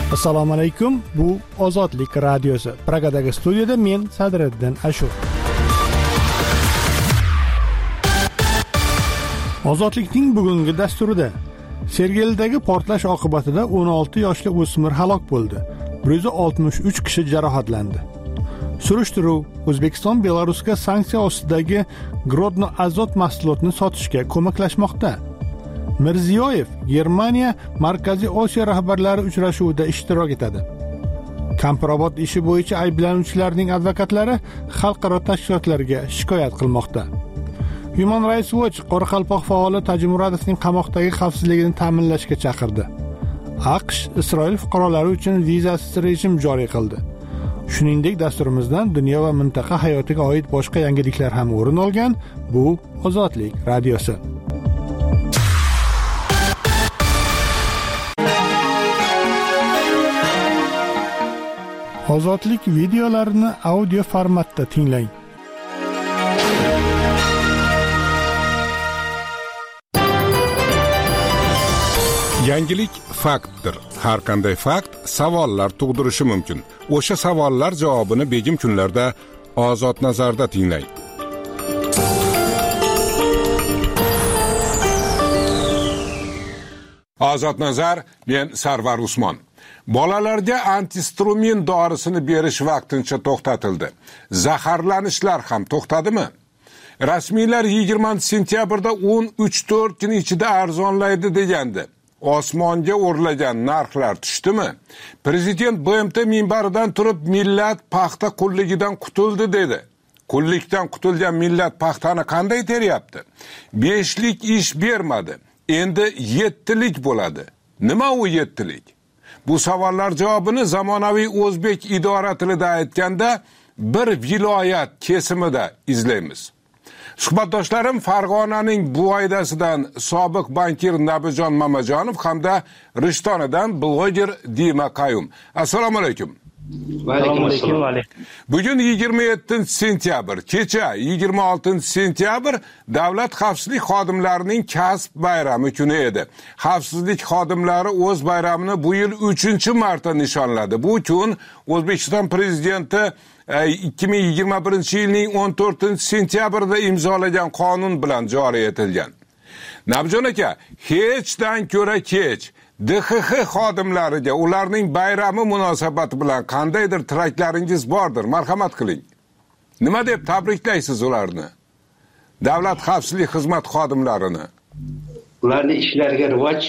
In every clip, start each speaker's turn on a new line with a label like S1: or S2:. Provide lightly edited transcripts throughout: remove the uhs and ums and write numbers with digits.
S1: Assalomu alaykum. Bu Ozodlik radiosi. Pragadagi studiyada men Sadriddin Ashur. Ozodlikning bugungi dasturida Sergelidagi portlash oqibatida 16 yoshli o'smir halok bo'ldi. 163 kishi jarohatlandi. Surishtiruv O'zbekiston Belarusga sanksiya ostidagi Grodno azot mahsulotini sotishga ko'maklashmoqda. Mirziyoyev Germaniya Markaziy Osiyo rahbarlari uchrashuvida ishtirok etadi. Kampirobod ishi bo'yicha ayblanuvchilarning advokatlari xalqaro tashkilotlarga shikoyat qilmoqda. Human Rights Watch Qoraqalpoq faoli Tajimuradovning qamoqdagi xavfsizligini ta'minlashga chaqirdi. AQSh Isroil fuqarolari uchun vizasiz rejim joriy qildi. Shuningdek, dasturimizdan dunyo va mintaqa hayotiga oid boshqa yangiliklar ham o'rin olgan. Bu Ozodlik radiosi. Ozodlik videolarini audio formatda tinglang.
S2: Yangilik faktdir. Har qanday fakt savollar tug'dirishi mumkin. O'sha savollar javobini begim kunlarda Ozod nazarda tinglang. Ozod nazar, men Sarvar Usmon. Bolalarga antistrumin dorisini berish vaqtincha to'xtatildi. Zaharlanishlar ham to'xtadimi? Rasmiylar 20 sentyabrda 13-4 kun ichida arzonlaydi degandi. Osmonga o'rlagan narxlar tushdimi? Prezident BMT minbaridan turib millat paxta qulligidan qutuldi dedi. Qullikdan qutulgan millat paxtani qanday teryapti? 5lik ish bermadi. Endi 7lik bo'ladi. Nima u 7lik? Bu savollar javobini zamonaviy o'zbek idora tilida aytganda bir viloyat kesimida izlaymiz. Suhbatdoshlarim Farg'onaning Buvaydasidan sobiq bankir Nabijon Mamajonov hamda Rishtonidan bloger Dima Qayum. Assalomu alaykum.
S3: Va alaykum assalom.
S2: Bugun 27 sentyabr, kecha 26 sentyabr davlat xavfsizlik xodimlarining kasb bayrami kuni edi. Xavfsizlik xodimlari o'z bayramini bu yil 3-marta nishonladi. Bu kun O'zbekiston prezidenti 2021-yilning 14 sentyabrida imzolagan qonun bilan joriy etilgan. Nabijon aka, hechdan ko'ra kech DXX xodimlariga ularning bayrami munosabati bilan qandaydir tilaklaringiz bordir, marhamat qiling. Nima deb tabriklaysiz ularni? Davlat xavfsizlik xizmat xodimlarini.
S3: Ularning ishlariga rivoj,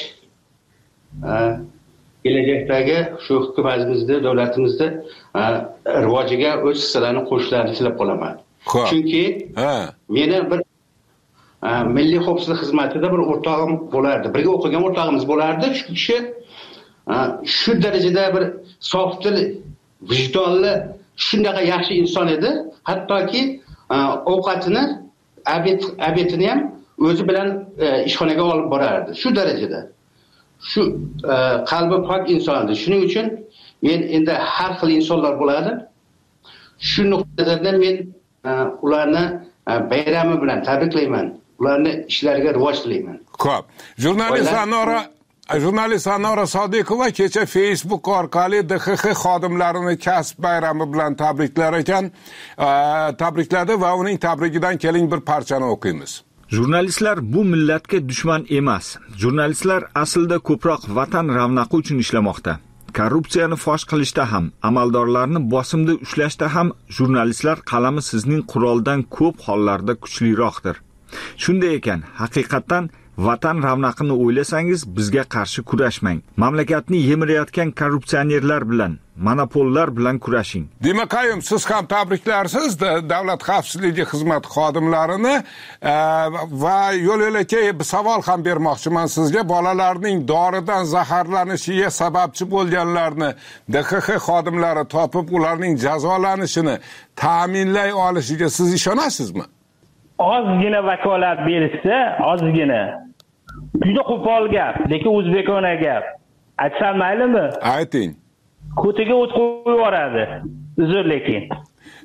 S3: kelajakdagi shu hukumatimizda, davlatimizda rivojiga o'z hissalarini qo'shishlarini tilab qolaman. Chunki meni bir milliy xavfsizlik xizmatida bir o'rtog'im bo'lardi. Birga o'qigan o'rtog'imiz bo'lardi. Shu kishi shu darajada bir sof dil, vijdonli, shunday yaxshi inson edi. Hattoki ovqatini, obedini ham o'zi bilan ishxonaga olib borardi. Shu darajada. Shu qalbi pok inson edi. Shuning uchun men endi har xil insonlar bo'ladi. Shu nuqtadan men ularni bayrami bilan tabriklayman. Ularni ishlariga rivoj tilayman.
S2: Xo'p. Jurnalist Anora Sodiqova kecha Facebook orqali DXX xodimlarini kasb bayrami bilan tabriklar ekan, tabrikladi va uning tabrigidan keling bir parchani o'qiymiz.
S4: Jurnalistlar bu millatga dushman emas. Jurnalistlar aslida ko'proq vatan ravnaqi uchun ishlamoqda. Korrupsiyani fosh qilishda ham, amaldorlarni bosimda ushlashda ham jurnalistlar qalami sizning quroldan ko'p hollarda kuchliroqdir. Shunday ekan, haqiqatan vatan ravnaqini o'ylasangiz bizga qarshi kurashmang. Mamlakatni yemirayotgan korrupsionerlar bilan, monopollar bilan kurashing.
S2: Demak, Qayum, siz ham tabriklarsiz davlat xavfsizligi xizmat xodimlarini va yo'l-yo'lakay bir savol ham bermoqchiman sizga. Bolalarning doridan zaharlanishiga sababchi bo'lganlarni DXX xodimlari topib, ularning jazolanishini ta'minlay olishiga siz ishonasizmi?
S5: Ozgina vakolat berishsa, ozgina. Juda qo'pol gap, lekin o'zbekona gap. Aytsam maylimi?
S2: Ayting.
S5: Ko'tiga o't qo'yib yuboradi. Uzr lekin.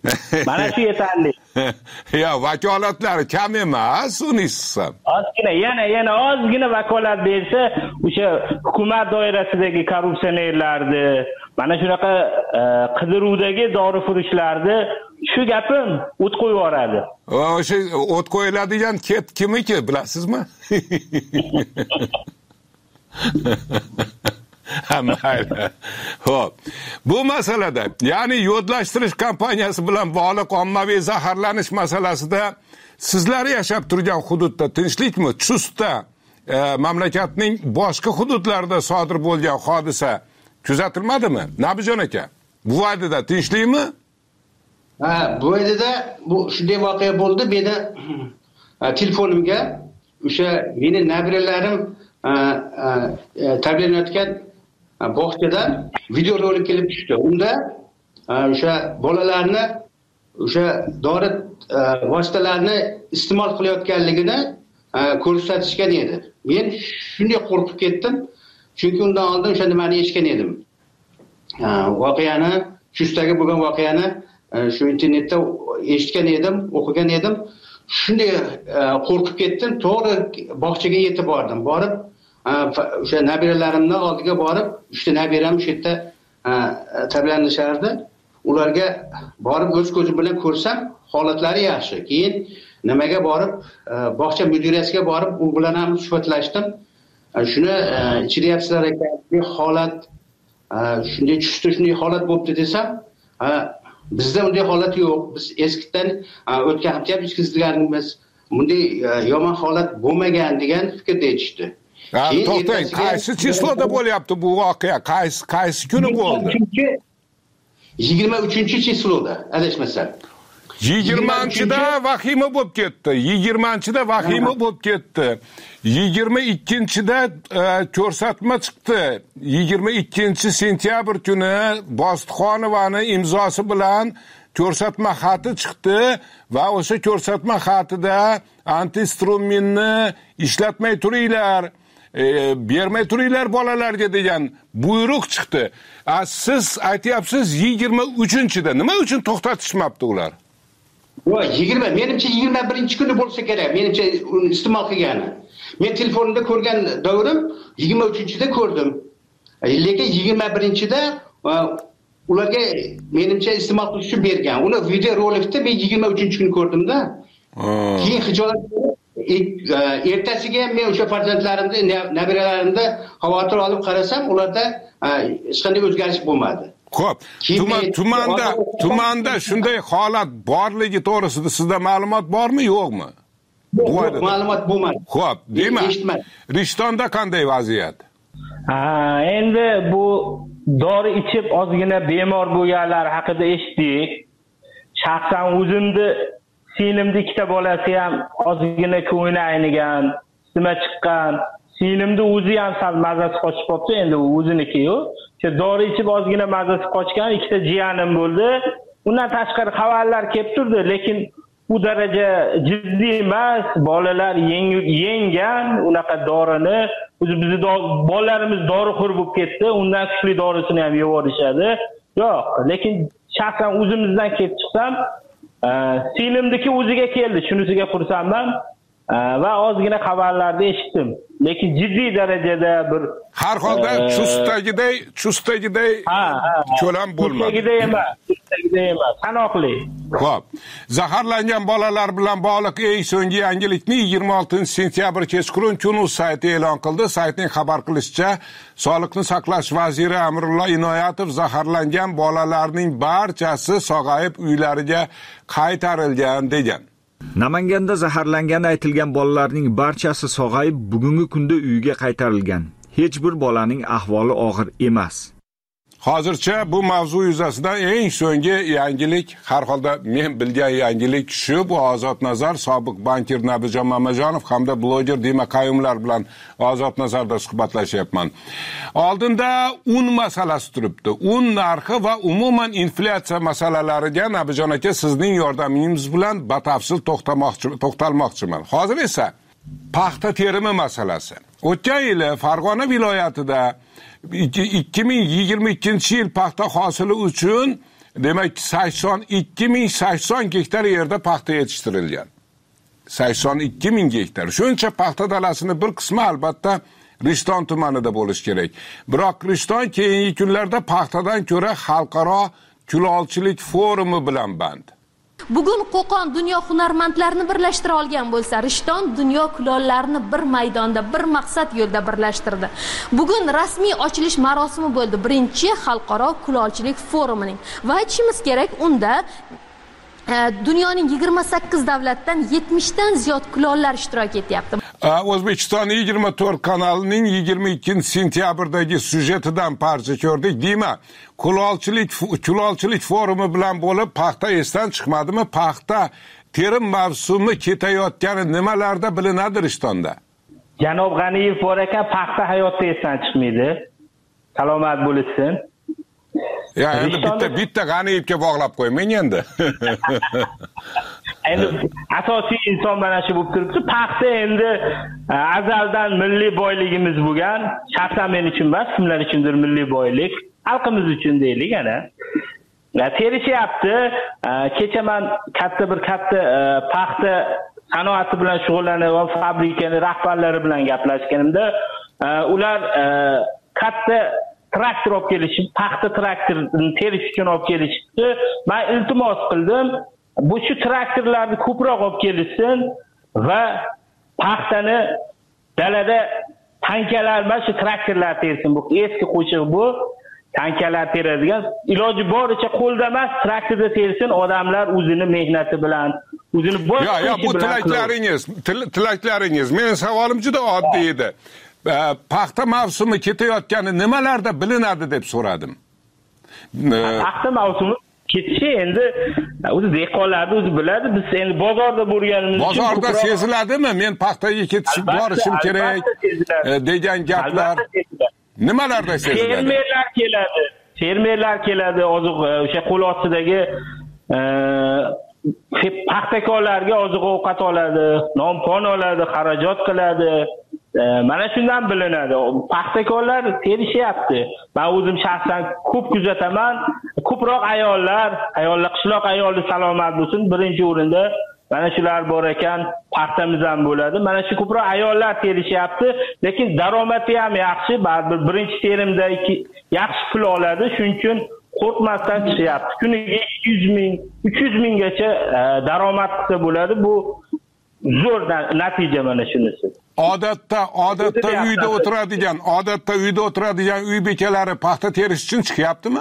S5: Mana shu yetarli.
S2: Ya vakolatlari kam emas, uni hissam.
S5: Ozgina, yana ozgina vakolat bersa, o'sha hukumat doirasidagi korrupsionerlarni, mana shunaqa qidiruvdagi dorifurushlarni shu gapim o't qo'yib yuboradi.
S2: O'sha o't qo'yiladigan ket kimiki, bilasizmi? Mayli. Xo'p. Bu masalada, ya'ni yo'dlashtirish kampaniyasi bilan bog'liq ommaviy zaharlanish masalasida sizlar yashab turgan hududda tinchlikmi? Chustda mamlakatning boshqa hududlarida sodir bo'lgan hodisa kuzatilmadimi? Nabijon aka, bu vaqtda tinchlikmi?
S3: Bu yerda bu shunday voqea bo'ldi. Meni telefonimga o'sha meni nabiralarim tarbiyalanayotgan bog'chadan video rolik kelib tushdi. Unda o'sha bolalarni o'sha dori vositalarini iste'mol qilayotganligini ko'rsatishgan edi. Men shunday qo'rqib ketdim, chunki undan oldin o'sha nimani eshitgan edim. Voqeani, Chustdagi bo'lgan voqeani shu internetda eshitgan edim, o'qigan edim. Shunday qo'rqib ketdim, to'g'ri bog'chaga yetib bordim. Borib o'sha nabiralarimning oldiga borib, 3 ta nabiram shu yerda tarbiyalanishardi. Ularga borib o'z ko'zim bilan ko'rsam, holatlari yaxshi. Keyin nimaga borib, bog'cha mudirasiga borib, u bilan ham suhbatlashdim. Shuni ichiryapsizlar ekan, bu holat shunday Chustda shunday holat bo'libdi desam, bizda unday holat yo'q. Biz eskidan o'tgan hafta ham ichkizganimiz bunday yomon holat bo'lmagan degan fikrda aytishdi.
S2: To'xtang, qaysi chisloda bo'lyapti bu voqea? Qaysi kuni bo'ldi?
S3: 23-chisloda, adashmasam.
S2: 20-da vahima bo'lib ketdi. 20-da vahima bo'lib ketdi. 22-da ko'rsatma chiqdi. 22-sentyabr kuni Bostixonovani imzosi bilan ko'rsatma xati chiqdi va o'sha ko'rsatma xatida antistruminni ishlatmay turinglar, bermay turinglar bolalarga degan buyruq chiqdi. Siz aytyapsiz 23-da nima uchun to'xtatishmabdi ular?
S3: Menimcha 21-kuni bo'lsa kerak. Menimcha uni iste'mol qilgani. Men telefonimda ko'rgan davrim 23-da ko'rdim. Lekin 21-da ularga menimcha iste'mol qilish uchun bergan. Uni video rolikda men 23-kuni ko'rdim-da. Keyin hijolat ertasiga men o'sha farzandlarimni, nabiralarimni xavotir olib qarasam, ularda hech qanday o'zgarish bo'lmadi.
S2: Xo'p, tumanda shunday holat borligi to'g'risida sizda ma'lumot bormi, yo'qmi?
S3: Yo'q, ma'lumot bo'lmadi.
S2: Xo'p, demak, Rishtonda qanday vaziyat?
S5: Endi bu dori ichib ozgina bemor bo'lganlar haqida eshitdik. Shaxsan o'zimni singlimni 2 ta bolasi ham ozgina ko'ngli aynigan, isitma chiqqan. Singlimni o'zi ham sal mazasi qochib qolibdi, endi o'ziniki-yu. Dori ichib ozgina mazasi qochgan 2 ta jiyanim bo'ldi. Undan tashqari xabarlar kelib turdi, lekin bu daraja jiddiy emas. Bolalar yengan unaqa dorini, bizni bolalarimiz dorixo'r bo'lib ketdi, undan kuchli dorisini ham yeb olishadi. Yo'q, lekin shaxsan o'zimizdan kelib chiqsam, singlimniki o'ziga keldi, shunisiga xursandman. Va ozgina xabarlarda eshitdim. Lekin jiddiy darajada bir
S2: har holda chustdagiday ko'lam bo'lmadi.
S5: Chustdagiday emas, sanoqli.
S2: Xo'p. Zaharlangan bolalar bilan bog'liq eng so'nggi yangilikni 26-sentyabr kechqurun Kun.uz sayti e'lon qildi. Saytning xabar qilishicha, Sog'liqni saqlash vaziri Amrullo Inoyatov zaharlangan bolalarning barchasi sog'ayib uylariga qaytarilgan degan.
S4: Namanganda zaharlangani aytilgan bolalarning barchasi sog'ayib bugungi kunda uyiga qaytarilgan. Hech bir bolaning ahvoli og'ir emas.
S2: Hozircha bu mavzu yuzasidan eng so'nggi yangilik, har holda men bilgan yangilik shu, bu Ozod Nazar, sobiq bankir Nabijon Mamajonov hamda bloger Dima Qayumlar bilan Ozod Nazarda suhbatlashyapman. Oldinda un masalasi turibdi. Un narxi va umuman inflyatsiya masalalariga Nabijon aka sizning yordamingiz bilan batafsil to'xtalmoqchiman. Hozir esa paxta terimi masalasi. O'tgan yili Farg'ona viloyatida 2022 yil paxta hosili uchun demak 82.080 gektar yerda paxta yetishtirilgan. 82.000 gektar. Shuncha paxta dalasini bir qismi albatta Rishton tumanida bo'lishi kerak. Biroq Rishton keyingi kunlarda paxtadan ko'ra xalqaro kulolchilik forumi bilan band.
S6: Bugun Qo'qon dunyo hunarmandlarini birlashtira olgan bo'lsa, Rishton dunyo kulollarini bir maydonda, bir maqsad yo'lida birlashtirdi. Bugun rasmiy ochilish marosimi bo'ldi, birinchi xalqaro kulolchilik forumining. Va aytishimiz kerak, unda dunyoning 28 davlatdan 70 dan ziyod kulollar ishtirok etyapti.
S2: O'zbekiston 24 kanalining 22 sentyabrdagi syujetidan parcha ko'rdik. Dima, kulolchilik forumi bilan bo'lib paxta esdan chiqmadimi? Paxta terim mavsumi ketayotgani nimalarda bilinadi Rishtonda?
S5: Janob G'aniyev bor ekan, paxta hayotda esdan chiqmaydi. Salomat bo'lsin.
S2: Ya endi bitta G'aniyevga bog'lab qo'ymang endi.
S5: Endi asosiy inson mana shu bo'lib turibdi. Paxta endi azaldan milliy boyligimiz bo'lgan, shaxsan men uchun emas, kimlar uchundir milliy boylik, xalqimiz uchun deylik ana. Terishyapti. Kecha men katta paxta sanoati bilan shug'ullanayotgan fabrikani rahbarlari bilan gaplashganimda, ular katta traktor olib kelishib, paxta traktorini terish uchun olib kelishdi. Men iltimos qildim, bu shu traktorlarni ko'proq olib kelishsin va paxtani dalada tankalar emas, shu traktorlar tersin. Bu eski qo'shiq bu. Tankalar teradigan, iloji boricha qo'lda emas, traktorda tersin, odamlar o'zini mehnati bilan, o'zini boshqa
S2: ishi bilan. Bu tilaklaringiz. Mening savolim juda oddiy edi. Paxta mavsumi ketayotgani nimalarda bilinadi deb so'radim.
S5: Paxta mavsumi ketishi endi o'zi dehqonlarni o'zi biladi. Biz endi bozorda bo'lganimiz uchun
S2: bozorda seziladimi? Men paxtaga ketishib borishim kerak degan gaplar nimalarda seziladi?
S5: Fermerlar keladi, oziq o'sha qo'l ostidagi paxtakorlarga oziq-ovqat oladi, non-pon oladi, xarajat qiladi. Mana shundan bilinadi. Paxtakorlar terishyapti. Men o'zim shaxsan ko'p kuzataman. Ko'proq ayollar, qishloq ayoli salomat bo'lsin, birinchi o'rinda mana shular bor ekan, paxtamiz ham bo'ladi. Mana shu ko'proq ayollar terishyapti, lekin daromadi ham yaxshi. Baribir birinchi terimda yaxshi pul oladi, shuning uchun qo'rqmasdan chiqyapti. Kuniga 200 ming, 300 minggacha daromad qilsa bo'ladi. Bu zo'r natija mana shunisi.
S2: Odatda uyda o'tiradigan uy bekalari paxta terish uchun chiqyaptimi?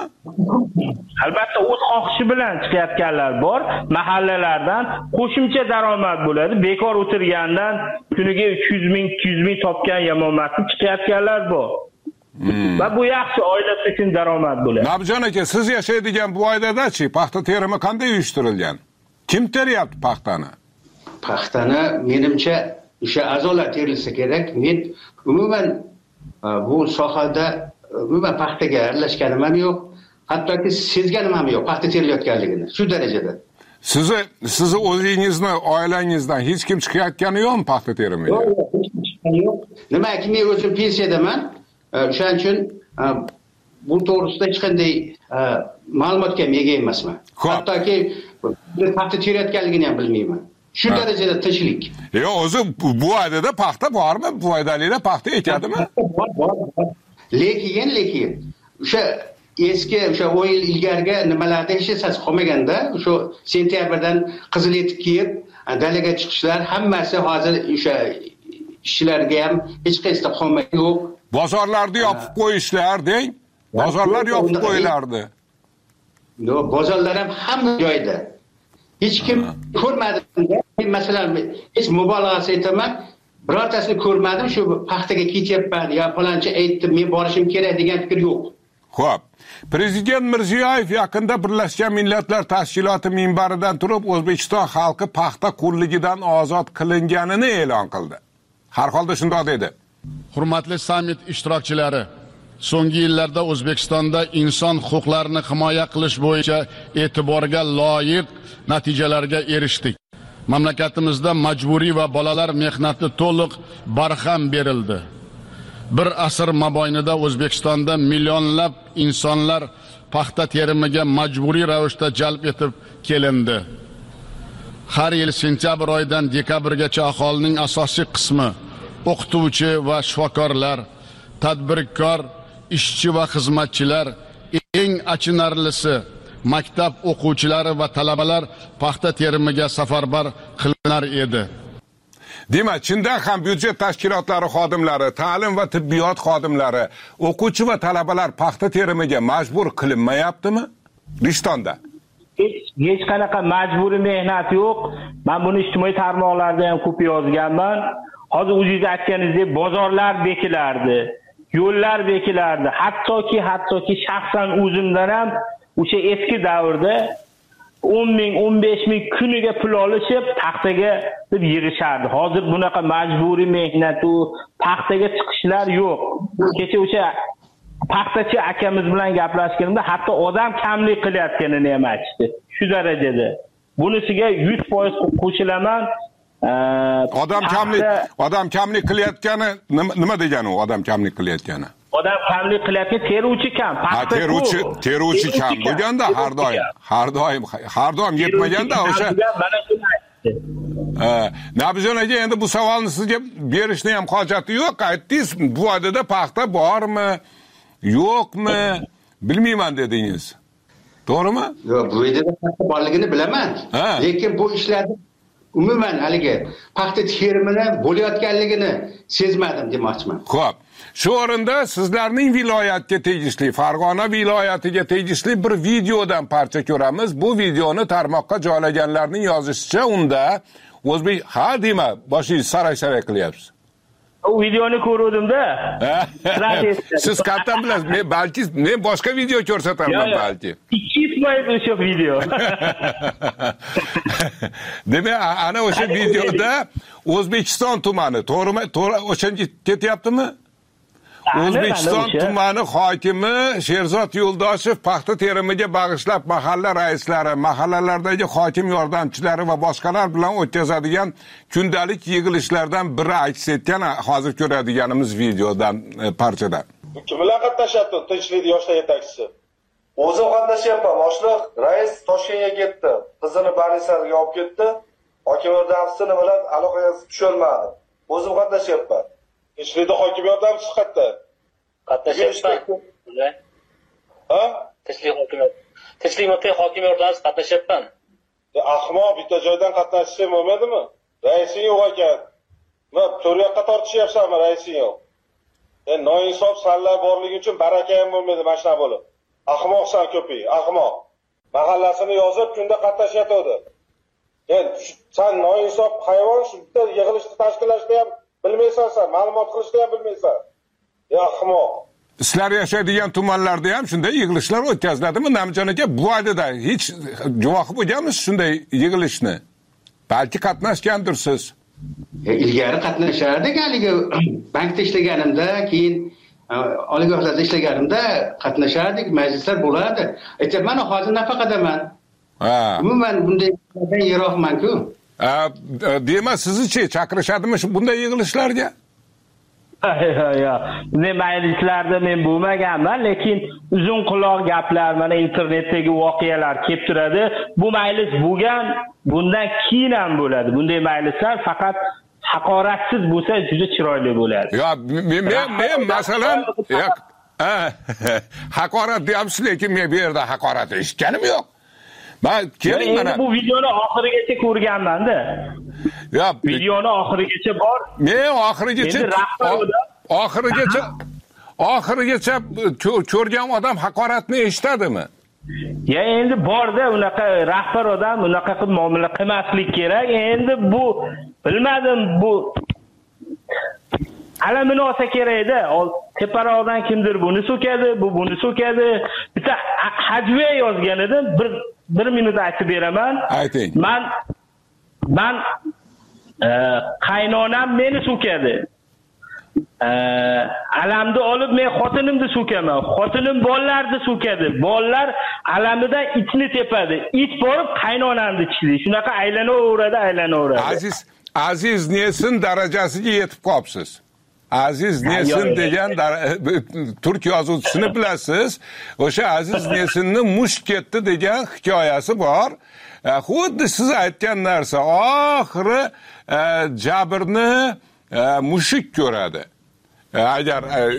S5: Albatta o'z xohishi bilan chiqayotganlar bor. Mahallalardan qo'shimcha daromad bo'ladi. Bekor o'tirgandan kuniga 300 ming, 200 ming topgan yamomatni chiqayotganlar bor. Va bu yaxshi, oilasi uchun daromad bo'ladi.
S2: Nabjon aka, siz yashaydigan bu oilada-chi paxta terimi qanday uyushtirilgan? Kim teryapti paxtani?
S3: Paxtani menimcha o'sha a'zolar terilsa kerak. Men umuman bu sohada umuman paxtaga aralashganim ham yo'q, hattoki sezganim ham yo'q paxta terilayotganligini. Shu darajada.
S2: Sizni o'zingizni, oilangizdan hech kim chiqayotgani yo'qmi paxta terimiga?
S3: Yo'q. Nimaki men o'zim pensiyadaman. O'shaning uchun bu to'g'risida hech qanday ma'lumotga ega emasman. Hattoki paxta terayotganligini ham bilmayman. Shu darajada tinchlik.
S2: O'zi bu oydada paxta bormi? Bu oydalida paxta ekadimi?
S3: Bor. Lekin o'sha eski 10 yil ilgariga nimalarda hech narsa qolmaganda, o'sha sentyabrdan qizil etib kiyib, dalaga chiqishlar hammasi hozir o'sha ishchilarga ham hech qaysida qolmay yo'q.
S2: Bozorlarni yopib qo'yishlar deng. Bozorlar yopib qo'yilardi.
S3: Yo'q, bozorlar ham hamma joyda. Hech kim ko'rmadim. Masalan, hech mubolag'asi aytaman, birortasini ko'rmadim, shu paxtaga ketyapman, yo falonchi aytdi, men borishim kerak degan fikr yo'q.
S2: Xo'p. Prezident Mirziyoyev yaqinda Birlashgan Millatlar Tashkiloti minbaridan turib O'zbekiston xalqi paxta qulligidan ozod qilinganini e'lon qildi. Har holda shunday dedi.
S7: Hurmatli sammit ishtirokchilari, so'nggi yillarda O'zbekistonda inson huquqlarini himoya qilish bo'yicha e'tiborga loyiq natijalarga erishdik. Mamlakatimizda majburiy va bolalar mehnati to'liq barham berildi. bir asr mobaynida O'zbekistonda millionlab insonlar paxta terimiga majburiy ravishda jalb etib kelindi. Har yil sentyabr oyidan dekabrgacha aholining asosiy qismi o'qituvchi va shifokorlar, tadbirkor, ishchi va xizmatchilar, eng achinarlisi maktab o'quvchilari va talabalar paxta terimiga safarbar qilinar edi.
S2: Demak, chindan ham byudjet tashkilotlari xodimlari, ta'lim va tibbiyot xodimlari, o'quvchi va talabalar paxta terimiga majbur qilinmayaptimi? Rishtonda.
S5: Hech qanaqa majburiy mehnat yo'q. Men buni ijtimoiy tarmoqlarda ham ko'p yozganman. Hozir o'zingiz aytganingizdek bozorlar bekilardi, yo'llar bekilardi. Hattoki shaxsan o'zimdan ham o'sha eski davrda 10 ming, 15 ming kuniga pul olishib, paxtaga deb yig'ishardi. Hozir bunaqa majburiy mehnat u paxtaga chiqishlar yo'q. Kecha o'sha paxtachi akamiz bilan gaplashganimda hatto odam kamlik qilayotganini ham aytishdi. Shu darajada. Bunisiga 100% qo'shilaman.
S2: Odam kamlik qilayotgani nima degani u odam kamlik qilayotgani?
S5: Odam kamlik qilayotgan teruvchi kam.
S2: Teruvchi kam bo'lganda har doim yetmaganda o'sha Nabijon aka, endi bu savolni sizga berishni ham hojati yo'q. Aytdingiz, bu odada paxta bormi, yo'qmi, bilmayman dedingiz. To'g'rimi?
S3: Yo'q, bu yerda paxta borligini bilaman. Lekin bu ishlarni umuman haligi paxta terimini bo'layotganligini sezmadim demoqchiman.
S2: Xo'p. Shu o'rinda sizlarning viloyatga tegishli, Farg'ona viloyatiga tegishli bir videodan parcha ko'ramiz. Bu videoni tarmoqqa joylaganlarning yozishicha, unda o'zbek boshingiz saray qilyapsiz.
S5: U videoni ko'rdim-da.
S2: Siz qayerdan bilasiz? Men boshqa video ko'rsataman balki.
S5: 2 mayt o'sha video.
S2: Demak, ana o'sha videoda O'zbekiston tumani, to'g'rimi? O'shanga ketyaptimi? O'zbekiston tumani hokimi Sherzod Yo'ldoshev paxta terimiga bag'ishlab mahalla raislari, mahallalardagi hokim yordamchilari va boshqalar bilan o'tkazadigan kundalik yig'ilishlardan biri aks etgan hozir ko'radiganimiz videodan parchada.
S8: Kim bilan qatnashyapti? Tinchlik yoshlar yetakchisi. O'zim qatnashyapman. Boshliq rais Toshkentga ketdi. Qizini больницаga olib ketdi. Hokim yordamchisi bilan aloqaga tusholmadi. O'zim qatnashyapman. Tinchlikda hokim yordamchisi qayerda?
S9: Qatnashyapman.
S8: Ha?
S9: Tinchlikda hokim yordamchisi qatnashyapman.
S8: Ahmoq bitta joydan qatnashishim bo'lmadimi? Raising yo'q ekan. Men to'ryoqqa tortishyapsanmi, raising yo'q? Noinsof sanlar borligi uchun baraka ham bo'lmaydi mashina bo'lib. Ahmoqsan ko'ping, ahmoq. Mahallasini yozib kunda qatnashyapti. Sen noinsof hayvon, shu bitta yig'ilishni tashkillashni ham bilmaysan, ma'lumot qilishni ham bilmaysan. Ahmoq.
S2: Sizlar yashaydigan tumanlarda ham shunday yig'ilishlar o'tkaziladimi? Nabijon aka, bu oydada hech guvohi bo'lganmisiz shunday yig'ilishni? Balki qatnashgandirsiz.
S3: Ilgari qatnashardik, haligi bankda ishlaganimda, keyin oliygohlarda ishlaganimda qatnashardik, majlislar bo'lardi. Aytayman, hozir nafaqadaman. Umuman bunday yiroqman-ku.
S2: Demak, sizni-chi chaqirishadimi bunday yig'ilishlarga?
S5: Yo'q. Bunday majlislarda men bo'lmaganman, lekin uzun quloq gaplar, mana internetdagi voqealar kelib turadi. Bu majlis bo'lgan, bundan keyin ham bo'ladi. Bunday majlislar faqat haqoratsiz bo'lsa juda chiroyli bo'ladi.
S2: Yo'q, men masalan, haqorat deyapsiz, lekin men bu yerda haqorat eshitganim yo'q. Keling mana.
S5: Bu videoni oxirigacha ko'rganman-da.
S2: Yo'q,
S5: videoni oxirigacha bor.
S2: Men oxirigacha ko'rgan odam haqoratni eshitadimi?
S5: Endi borda unaqa rahbar odam unaqa qilib muomala qilmaslik kerak. Endi bu bilmadim, bu alamini olsa kerak-da. Teparoqdan kimdir buni so'kadi, bu buni so'kadi. Bitta hajve yozgan edim, bir minut aytib beraman.
S2: Ayting.
S5: Man qaynonam meni so'kadi. Alamni olib men xotinimni so'kaman. Xotinim bolalarni so'kadi. Bolalar alamidan itni tepadi. It borib qaynonamni tishlaydi. Shunaqa aylanaveradi.
S2: Aziz nesin darajasiga yetib qolibsiz. Aziz Nesin degan turk yozuvchisini bilasiz. O'sha Aziz Nesinni musht ketdi degan hikoyasi bor. Xuddi siz aytgan narsa, oxiri Jabrni mushuk ko'radi. Agar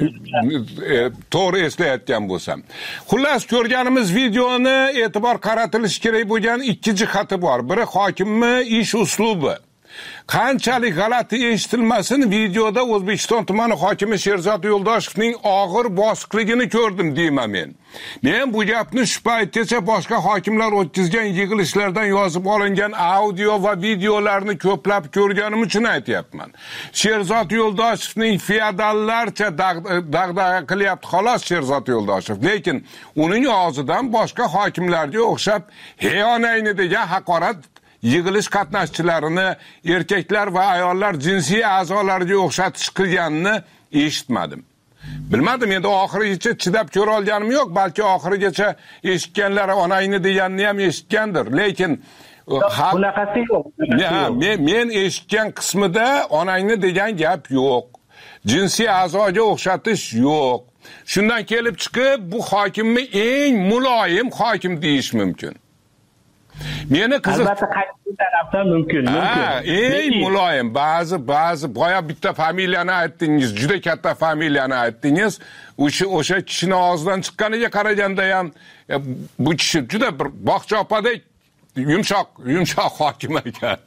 S2: to'g'ri eslayotgan bo'lsam. Xullas, ko'rganimiz videoni e'tibor qaratilishi kerak bo'lgan ikki jihati bor. Biri hokimni ish uslubi. Qanchalik g'alati eshitilmasin, videoda O'zbekiston tumani hokimi Sherzod Yo'ldoshevning og'ir bosiqligini ko'rdim deyman men. Men bu gapni shu paytgacha boshqa hokimlar o'tkazgan yig'ilishlardan yozib olingan audio va videolarni ko'plab ko'rganim uchun aytyapman. Sherzod Yo'ldoshevning feodallarcha dag'dag'a qilyapti xolos Sherzod Yo'ldoshev, lekin uning og'zidan boshqa hokimlarga o'xshab heyonayni degan haqorat yig'ilish qatnashchilarini erkaklar va ayollar jinsiy a'zolariga o'xshatish qilganini eshitmadim. Bilmadim, endi oxirigacha chidab ko'ra olganim yo'q, balki oxirigacha eshitganlar onangni deganini ham eshitgandir, lekin
S5: bunaqasi yo'q.
S2: Men eshitgan qismida onangni degan gap yo'q. Jinsiy a'zoga o'xshatish yo'q. Shundan kelib chiqib bu hokimni eng muloyim hokim deyish mumkin. Meni qiziq,
S5: albatta qaysi tarafdan mumkin.
S2: Eng muloyim, ba'zi boya bitta familiyani aytdingiz, juda katta familiyani aytdingiz. O'sha kishini og'zidan chiqqaniga qaraganda ham bu kishi juda bir bog'cha opadek yumshoq hokim ekan.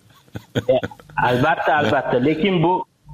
S5: Albatta, lekin bu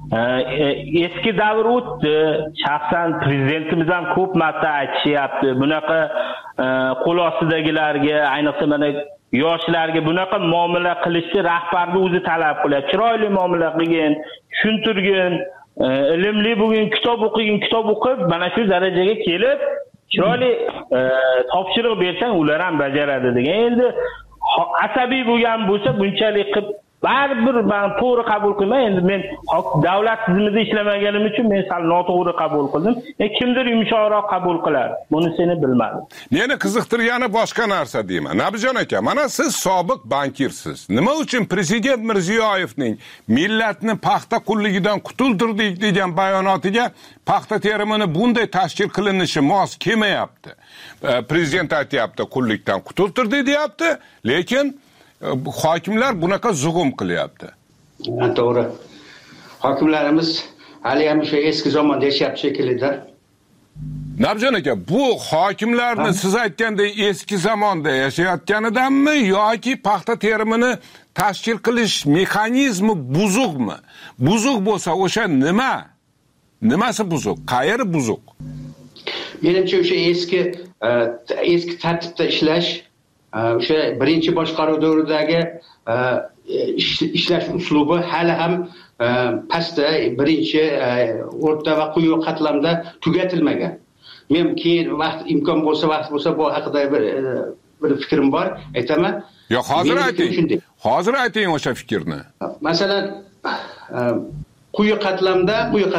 S5: eski davr o'tdi. Shaxsan prezidentimiz ham ko'p marta aytishyapti. Bunaqa qo'l ostidagilarga, ayniqsa mana yoshlarga bunaqa muomala qilishni rahbarning o'zi talab qiladi. Chiroyli muomala qilgin, tushuntirgin, ilmli bo'lgin, kitob o'qib, mana shu darajaga kelib, chiroyli topshiriq bersang, ular ham bajaradi degan. Endi asabiy bo'lgan bo'lsa, bunchalik qilib baribir men to'g'ri qabul qilmay, endi men davlat tizimida ishlamaganim uchun men sal noto'g'ri qabul qildim. Kimdir yumshoqroq qabul qilar. Bunisini bilmadim.
S2: Meni qiziqtirgani boshqa narsa deyman. Nabijon aka, mana siz sobiq bankirsiz. Nima uchun prezident Mirziyoyevning millatni paxta qulligidan qutuldirdik degan bayonotiga paxta terimini bunday tashkil qilinishi mos kelmayapti? Prezident aytayapti, qullikdan qutuldirdik deyapti, lekin hokimlar bunaqa zug'um qilyapti.
S3: To'g'ri. Hokimlarimiz hali ham o'sha eski zamonda yashayapti shekillidir.
S2: Nabjon aka, bu hokimlarni siz aytgandek eski zamonda yashayotganidanmi yoki paxta terimini tashkil qilish mexanizmi buzuqmi? Buzuq bo'lsa, o'sha nima? Nimasi buzuq? Qayeri buzuq?
S3: Menimcha o'sha eski tartibda ishlash, o'sha birinchi boshqaruv davridagi ishlash uslubi hali ham pastda, birinchi, o'rta va quyi qatlamda tugatilmagan. Men keyin imkon bo'lsa, vaqt bo'lsa bu haqida bir fikrim bor, aytaman.
S2: Yo, hozir ayting o'sha fikrni.
S3: Masalan, quyi qatlamda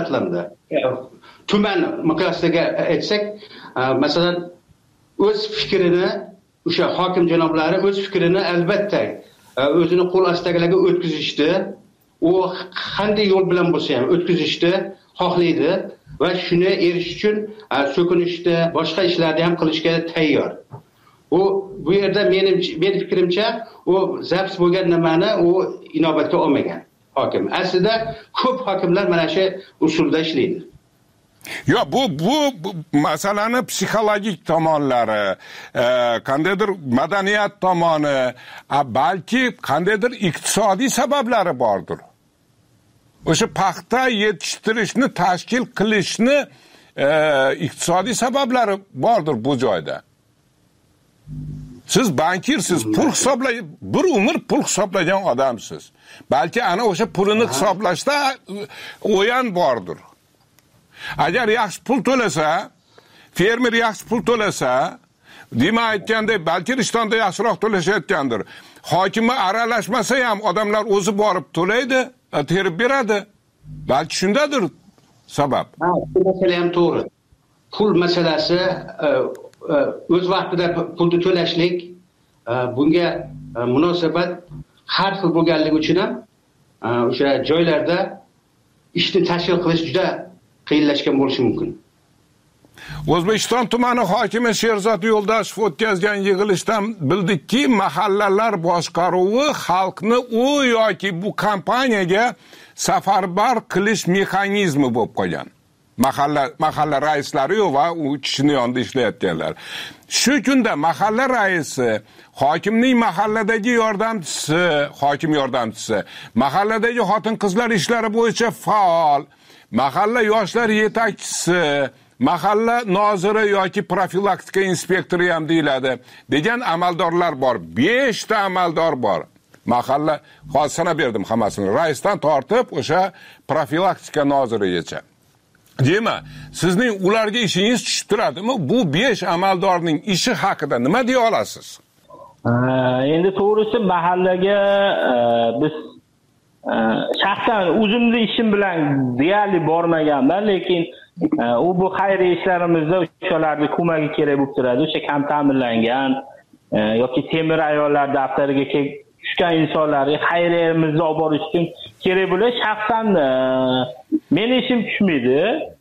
S3: tuman miqyosida aytsak, masalan, o'z fikrini o'sha hokim janoblari o'z fikrini albatta o'zini qo'l ostidagilarga o'tkazishdi. U qanday yo'l bilan bo'lsa ham o'tkazishdi, xohlaydi va shuni erishish uchun so'kinishdi, boshqa ishlarni ham qilishga tayyor. Bu yerda meni fikrimcha u zabt bo'lgan nimani u inobatga olmagan hokim. Aslida ko'p hokimlar mana shu usulda ishlaydi.
S2: Yo, bu masalani psixologik tomonlari, qandaydir madaniyat tomoni, balki qandaydir iqtisodiy sabablari bordir. O'sha paxta yetishtirishni tashkil qilishni iqtisodiy sabablari bordir bu joyda. Siz bankirsiz, pul bir umr pul hisoblagan odamsiz. Balki ana o'sha pulini hisoblashda o'yan bordir. Agar yaxshi pul to'lasa, fermer yaxshi pul to'lasa, Dima aytgandek, balki Rishtonda yaxshiroq to'lashayotgandir. Hokimi aralashmasa ham odamlar o'zi borib to'laydi, terib beradi. Balki shundadir sabab.
S3: Bu masala ham to'g'ri. Pul masalasi o'z vaqtida pulni to'lashlik, bunga munosabat har xil bo'lganligi uchun ham o'sha joylarda ishni tashkil qilish juda qiyinlashgan bo'lishi mumkin.
S2: O'zbekiston tumani hokimi Sherzod Yo'ldoshev o'tkazgan yig'ilishdan bildikki, mahallalar boshqaruvi xalqni u yoki bu kompaniyaga safarbar qilish mexanizmi bo'lib qolgan. Mahalla raislari va u kishini yonida ishlayotganlar. Shu kunda mahalla raisi, hokimning mahalladagi yordamchisi, hokim yordamchisi, mahalladagi xotin-qizlar ishlari bo'yicha faol, mahalla yoshlar yetakchisi, mahalla noziri yoki profilaktika inspektori ham deyiladi degan amaldorlar bor. 5 ta amaldor bor. Mahalla hozir sanab berdim hammasini. Raisdan tortib o'sha profilaktika nozirigacha. Deymi, sizning ularga ishingiz tushib turadimi? Bu 5 amaldorning ishi haqida nima deya olasiz?
S5: Endi to'g'risi mahallaga biz shaxsan o'zimning ishim bilan deyarli bormaganman, lekin bu xayriya ishlarimizda o'shalarning ko'magi kerak bo'lib turadi. O'sha kam ta'minlangan yoki temir ayollar daftariga tushgan insonlarga xayriyamizni olib borish uchun kerak bo'ladi. Shaxsan meni ishim tushmaydi.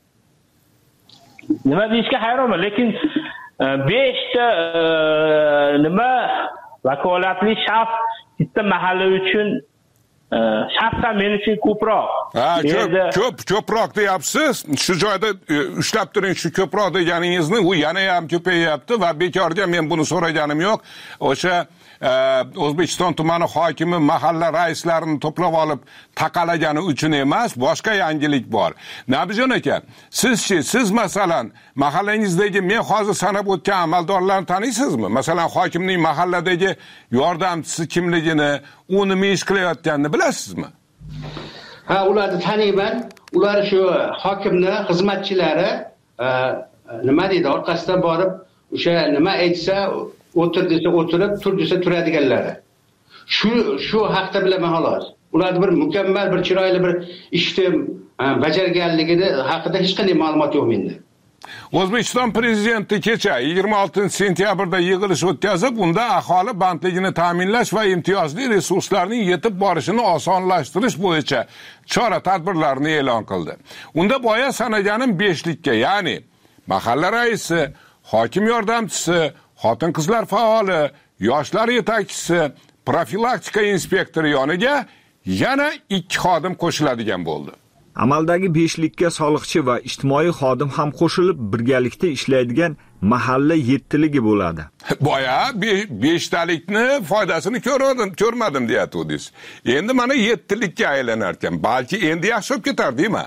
S5: Nima deyishga hayronman, lekin 5 ta nima vakolatli shaxs bitta mahalla uchun shaxsan men uchun ko'proq.
S2: Ko'proq deyapsiz. Shu joyda ushlab turing, shu ko'proq deganingizni u yana ham ko'payapti va bekorga men buni so'raganim yo'q. O'sha O'zbekiston tumani hokimi mahalla raislarini to'plab olib taqalagani uchun emas, boshqa yangilik bor. Nabijon aka, sizchi, siz masalan mahallangizdagi men hozir sanab o'tgan amaldorlarni taniysizmi? Masalan, hokimning mahalladagi yordamchisi kimligini, u nima ish qilayotganini bilasizmi?
S3: Ha, ularni taniyman. Ular shu hokimni xizmatchilari nima deydi, orqasidan borib o'sha nima aytsa o'tir desa o'tirib, tur desa turadiganlari. Shu haqda bilaman xolos. Ularning bir mukammal, bir chiroyli bir ishni bajarganligini haqida hech qanday ma'lumot yo'q menda.
S2: O'zbekiston prezidenti kecha 26 sentyabrda yig'ilish o'tkazib, unda aholi bandligini ta'minlash va imtiyozli resurslarning yetib borishini osonlashtirish bo'yicha chora-tadbirlarni e'lon qildi. Unda boya sanaganim 5likka, ya'ni mahalla raisi, hokim yordamchisi, xotin-qizlar faoli, yoshlar yetakchisi, profilaktika inspektori yoniga yana 2 xodim qo'shiladigan bo'ldi.
S4: Amaldagi 5likka soliqchi va ijtimoiy xodim ham qo'shilib birgalikda ishlaydigan mahalla 7ligi bo'ladi.
S2: Boya 5talikni foydasini ko'rmadim deyatdingiz. Endi mana 7likka aylanar ekan. Balki endi yaxshi bo'lib ketar, deymi?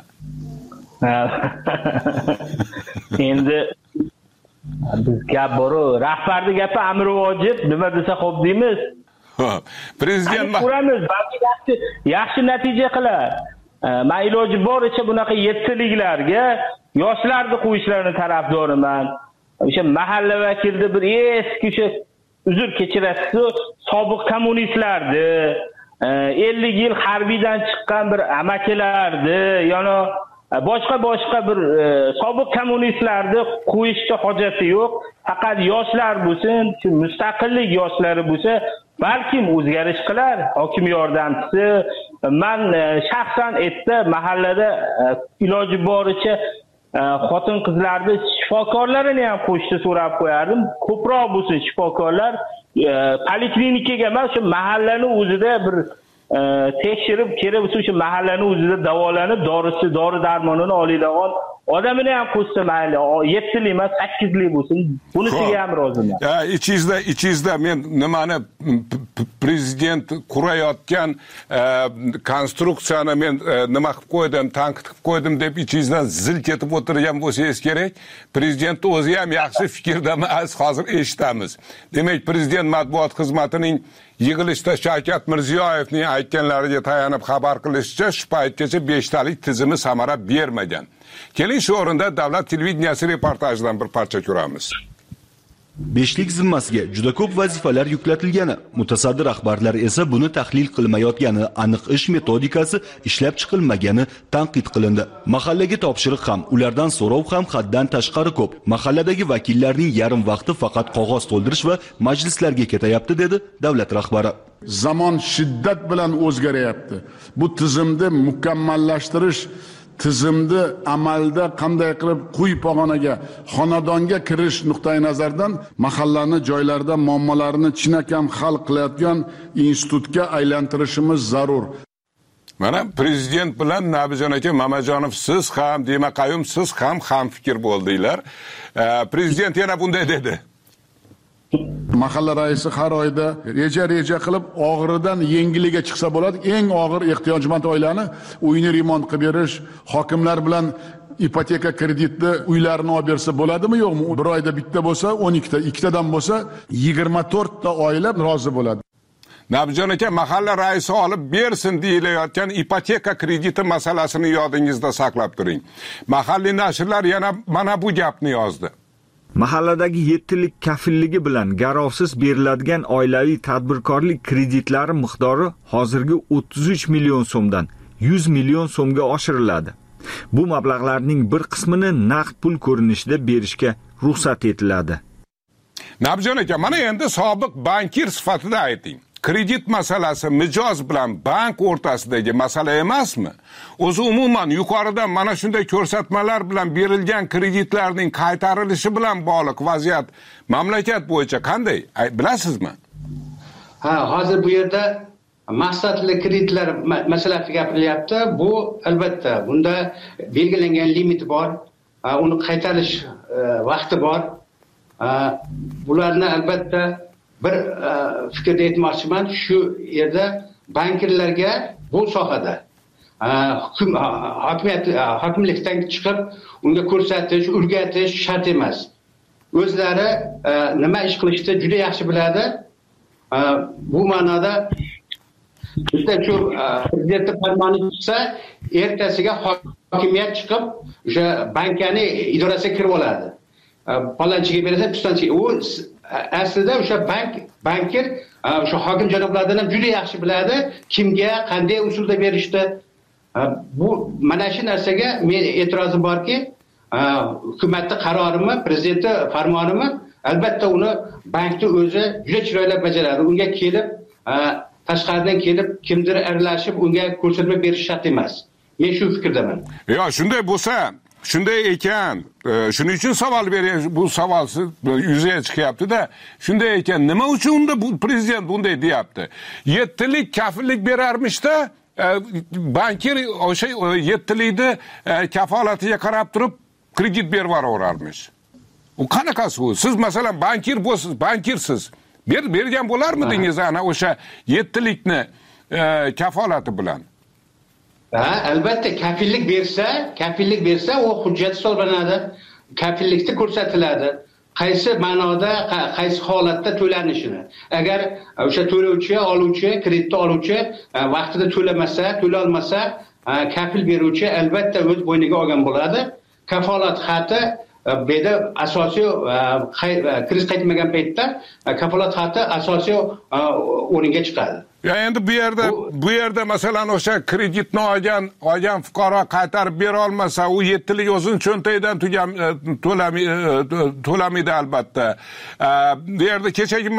S5: Endi biz gap boru, rahbarning gapi amri vojib, nima desa xo'p deymiz.
S2: Prezident
S5: ko'ramiz, balki yaxshi natija qilar. Men iloji boricha bunaqa 7liklarga yoshlarni qo'yishlarini tarafdoriman. O'sha mahalla vakilida bir eski o'sha uzr kechirasiz, sobiq kommunistlarni, 50 yil harbiydan chiqqan bir amakilarni, yana boshqa bir sobiq kommunistlarni qo'yishga hojati yo'q. Faqat yoshlar bo'lsin, shu mustaqillik yoshlari bo'lsa, balkim o'zgarish qilar. Hokim yordamchisi, men shaxsan mahallada iloji boricha xotin-qizlarni shifokorlarini ham qo'shishni so'rab qo'yardim. Ko'proq bo'lsin shifokorlar, poliklinikaga emas, shu mahallani o'zida bir tekshirib, kerak bo'lsa o'sha mahallani o'zida davolanib, dori darmonini oladigan odamini ham qo'shsa mayli, 7lik emas, 8lik bo'lsin. Bunisiga ham roziman.
S2: Ichingizda men nimani prezident qurayotgan konstruksiyani men nima qilib qo'ydim, tanqid qilib qo'ydim deb ichingizdan zil ketib o'tirgan bo'lsangiz kerak. Prezident o'zi ham yaxshi fikrda emas, hozir eshitamiz. Demak, prezident matbuot xizmatining yig'ilishda Shavkat Mirziyoyevning aytganlariga tayanib xabar qilishicha, shu paytgacha 5talik tizimi samara bermagan. Keling shu o'rinda davlat televideniyasi reportajidan bir parcha ko'ramiz.
S10: 5lik zimmasiga juda ko'p vazifalar yuklatilgani, mutasaddi rahbarlar esa buni tahlil qilmayotgani, aniq ish metodikasi ishlab chiqilmagani tanqid qilindi. Mahallaga topshiriq ham, ulardan so'rov ham haddan tashqari ko'p. Mahalladagi vakillarning yarim vaqti faqat qog'oz to'ldirish va majlislarga ketayapti, dedi davlat rahbari.
S7: Zamon shiddat bilan o'zgaryapti. Bu tizimni mukammallashtirish tizimni amalda qanday qilib quyi pog'onaga xonadonga kirish nuqtai nazardan mahallani joylarda muammolarini chinakam hal qilayotgan institutga aylantirishimiz zarur.
S2: Mana prezident bilan Nabijon aka, Mamajonov siz ham, Demaqayum siz ham fikr bo'ldinglar. Prezident yana bunday dedi.
S7: Mahalla raisi har oyda reja qilib og'iridan yengiliga chiqsa bo'ladi. Eng og'ir ehtiyojmand oilani uyni remont qilib berish, hokimlar bilan ipoteka kreditni uylarini olib bersa bo'ladimi, yo'qmi? Bir oyda bitta bo'lsa 12 ta, ikkitadan bo'lsa 24 ta oila rozi bo'ladi.
S2: Nabijon aka, mahalla raisi olib bersin deyilayotgan ipoteka krediti masalasini yodingizda saqlab turing. Mahalliy nashrlar yana mana bu gapni yozdi.
S4: Mahalladagi 7lik kafilligi bilan garovsiz beriladigan oilaviy tadbirkorlik kreditlari miqdori hozirgi 33 million so'mdan 100 million so'mga oshiriladi. Bu mablag'larning bir qismini naqd pul ko'rinishida berishga ruxsat etiladi.
S2: Nabijon aka, mana endi sobiq bankir sifatida ayting. Kredit masalasi mijoz bilan bank o'rtasidagi masala emasmi? O'zi umuman yuqoridan mana shunday ko'rsatmalar bilan berilgan kreditlarning qaytarilishi bilan bog'liq vaziyat mamlakat bo'yicha qanday? Bilasizmi?
S3: Hozir bu yerda maqsadli kreditlar masalasi gapirilyapti. Bu albatta bunda belgilangan limit bor, uni qaytarish vaqti bor. Bularni albatta bir fikrda aytmoqchiman, shu yerda bankirlarga bu sohada hokimlikdan chiqib unga ko'rsatish, o'rgatish shart emas. O'zlari nima ish qilishni juda yaxshi biladi. Bu ma'noda bizda shu prezident farmoni chiqsa, ertasiga hokimiyat chiqib o'sha bankani idorasiga kirib oladi. Palanchiga berasa, pistonchiga. U aslida o'sha bankir o'sha hokim janoblardan ham juda yaxshi biladi, kimga qanday usulda berishdi. Bu mana shu narsaga men e'tirozim borki, hukumatning qarorimi, prezidenti farmonimi, albatta uni bankni o'zi juda chiroyli bajaradi. Unga kelib, tashqaridan kelib kimdir aralashib unga ko'rsatma berish shart emas. Men shu fikrdaman.
S2: Yo, shunday bo'lsa, shunday ekan, shuning uchun savol beryapman, bu savol yuzaga chiqyapti-da. Shunday ekan, nima uchun unda bu prezident bunday deyapti? 7lik kafillik berarmishda, bankir o'sha 7likni kafolatiga qarab turib kredit berib yuborarmish. U qanaqasi bu? Siz masalan bankir bo'lsiz, bankirsiz. Bergan bo'larmidingiz ana o'sha 7likni kafolati bilan?
S3: Albatta kafillik bersa o hujjat hisoblanadi. Kafillikda ko'rsatiladi. Qaysi ma'noda, qaysi holatda to'lanishini. Agar o'sha to'lovchi, oluvchi, kreditni oluvchi vaqtida to'la olmasa, kafil beruvchi albatta o'z bo'yniga olgan bo'ladi. Kafolat xati beda asosiy kriz qaytmagan paytda kafolat xati asosiy o'ringa chiqadi.
S2: Ya endi bu yerda masalan o'sha kreditni olgan fuqaro qaytarib bera olmasa, u 7lik o'zini cho'ntagidan to'lamaydi albatta. Bu yerda kechagi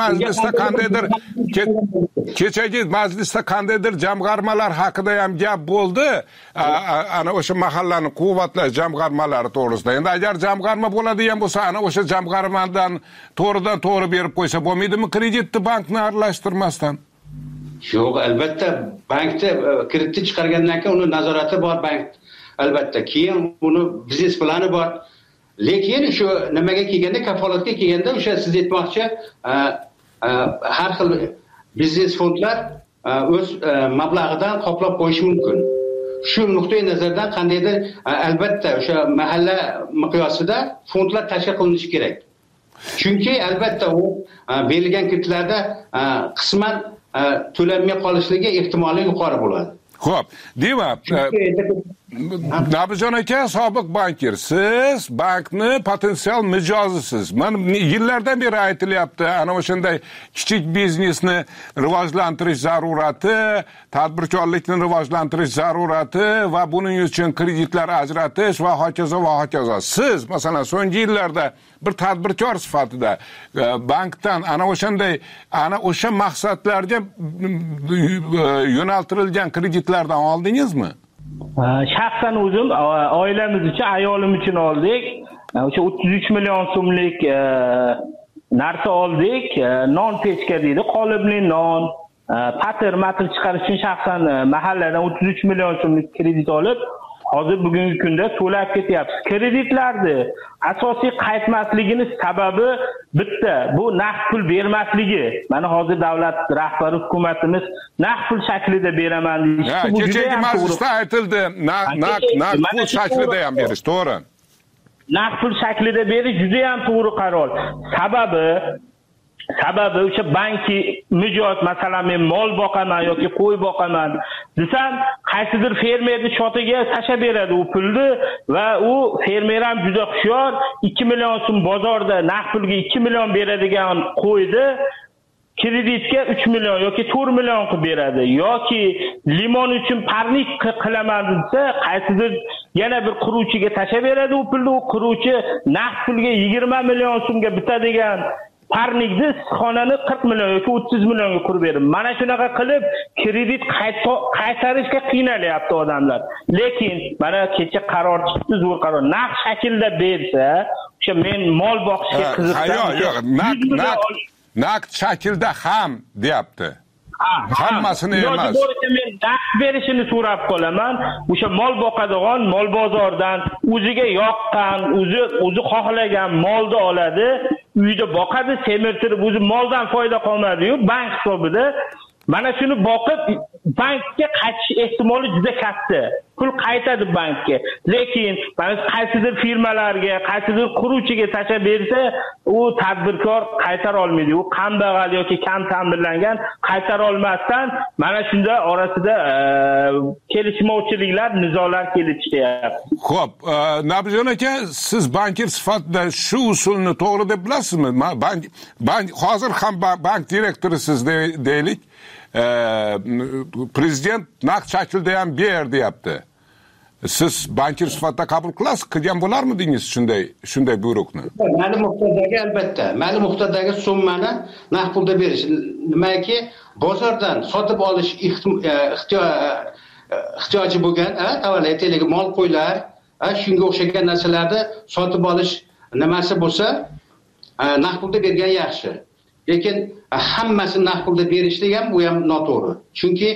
S2: majlisda qandaydir jamg'armalar haqida ham gap bo'ldi. Ana o'sha mahallani quvvatlash jamg'armalari to'g'risida. Endi agar jamg'arma bo'ladigan bo'lsa, ana o'sha jamg'armadan to'g'ridan-to'g'ri berib qo'ysa bo'lmaydimi kreditni bankni aralashtirmasdan?
S3: Yo'q, albatta bankda kreditni chiqargandan keyin uni nazorati bor bank. Albatta, keyin uni biznes plani bor. Lekin shu nimaga kelganda, kafolatga kelganda o'sha siz aytmoqchi, har xil biznes fondlar o'z mablag'idan qoplab qo'yishi mumkin. Shu nuqtai nazardan qandaydir albatta o'sha mahalla miqyosida fondlar tashkil qilinishi kerak. Chunki albatta u berilgan kreditlarda qisman to'lanmay qolishligi ehtimoli yuqori bo'ladi.
S2: Xo'p, demak, Nabijon aka sobiq bankir, siz bankni potensial mijozisiz. Men yillardan beri aytilyapti, ana o'shanday kichik biznesni rivojlantirish zarurati, tadbirkorlikni rivojlantirish zarurati va buning uchun kreditlar ajratish va hokazo. Siz masalan so'nggi yillarda bir tadbirkor sifatida bankdan ana o'sha maqsadlarga yo'naltirilgan kreditlardan oldingizmi?
S5: Shaxsan o'zim oilamiz uchun, ayolim uchun oldik. O'sha 33 million so'mlik narsa oldik. Non pechka deydi, qolipli non, patir chiqarish uchun shaxsan mahalladan 33 million so'mlik kredit olib, hozir bugungi kunda to'lab ketyapmiz. Kreditlarni asosiy qaytmasligini sababi bitta, bu naqd pul bermasligi. Mana hozir davlat rahbari, hukumatimiz naqd pul shaklida beraman deyishdi.
S2: Bu kechagi majlisda aytildi, naqd pul shaklida ham berish, to'g'ri.
S5: Naqd pul shaklida berish juda ham to'g'ri qaror. Sababi o'sha banki mijoz, masalan men mol boqaman yoki qo'y boqaman desam, qaysidir fermerning shotiga tashlab beradi u pulni va u fermer ham juda hushyor, 2 million so'm bozorda naqd pulga 2 million beradigan qo'yni kreditga 3 million yoki 4 million qilib beradi. Yoki limon uchun parnik qilaman desa, qaysidir yana bir quruvchiga tashlab beradi u pulni, u quruvchi naqd pulga 20 million so'mga bitadigan parnikni issiqxonani 40 million yoki 30 millionga qurib berib. Mana shunaqa qilib kredit qaytarishga qiynalyapti odamlar. Lekin mana kecha qaror chiqdi, zo'r qaror. Naqd shaklda bersa, o'sha men mol boqishga qiziqsam,
S2: yo'q, naqd shaklda ham deyapti. Hammasini emas.
S5: Men naqd berishini so'rab qolaman. O'sha mol boqadigan mol bozordan o'ziga yoqqan, o'zi xohlagan molni oladi, uyda boqadi, semirtirib, o'zi moldan foyda qolmadi-yu, bank hisobida. Mana shuni boqib bankka qaytish ehtimoli juda katta. Pul qaytadi bankka. Lekin qaysidir firmalarga, qaysidir quruvchiga tashlab bersa, u tadbirkor qaytara olmaydi. U kambag'al yoki kam ta'minlangan qaytara olmasdan mana shunda orasida kelishmovchiliklar, nizolar kelib chiqyapti.
S2: Xo'p, Nabirjon aka, siz bankir sifatida shu usulni to'g'ri deb bilasizmi? Bank hozir ham bank direktorisiz deylik. Prezident naqd shaklda ham ber deyapti. Siz bankir sifatida qabul qilgan bo'larmidingiz shunday buyruqni?
S3: Ma'lum miqdordagi albatta, ma'lum miqdordagi summani naqd pulda berish. Nimaiki, bozordan sotib olish ehtiyoji bo'lgan, tavallaytidagi mol qo'ylar, shunga o'xshagan narsalarni sotib olish nimasi bo'lsa, naqd pulda bergan yaxshi. Lekin hammasini naqd pulda berishlik ham bu ham noto'g'ri. Chunki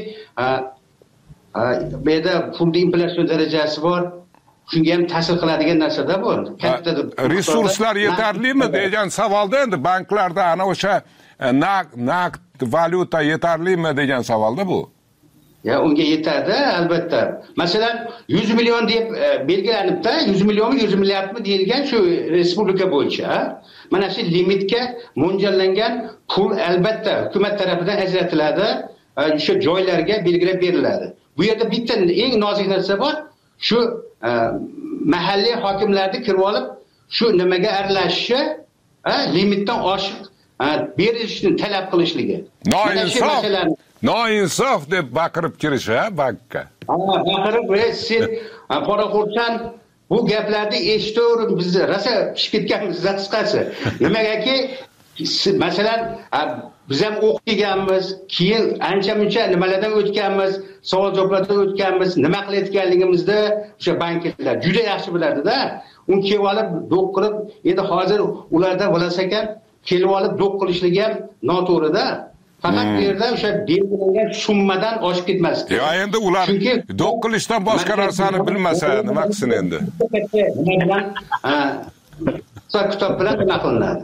S3: bu yerda pulning inflyatsion darajasi bor, shunga ham ta'sir qiladigan narsada bor.
S2: Resurslar yetarlimi degan savolda endi banklarda ana o'sha naqd valyuta yetarlimi degan savolda bu.
S3: Ya unga yetadi albatta. Masalan 100 million deb belgilanibdi, 100 millionmi 100 milliardmi deyilgan shu respublika bo'yicha. Mana shu limitga mo'ljallangan pul albatta hukumat tomonidan ajratiladi, o'sha joylarga belgilab beriladi. Bu yerda bitta eng nozik narsa bor, shu mahalliy hokimlarni kirib olib, shu nimaga aralashishi, limitdan oshiq berishni talab qilishligi.
S2: Noinsof deb baqirib kirish bankka.
S3: Baqirib, sen poraxo'rsan, bu gaplarni eshitaverib biz rosa pishib ketganmiz qisqasi. Nimagaki, masalan, biz ham o'qiganmiz, keyin ancha-muncha nimalardan o'tganmiz, savol-javoblardan o'tganmiz, nima qilayotganligimizni o'sha bankirlar juda yaxshi biladi-da. Un kelib olib, do'q qilib, endi hozir ularda bo'lsa ekan, kelib olib do'q qilishligi ham noto'g'ri-da. Faqat bu yerda o'sha belgilangan summadan oshib ketmasdi.
S2: Yo, endi ular do'q qilishdan boshqa narsani bilmasa, nima qilsin endi?
S3: Kitob bilan nima qilinadi?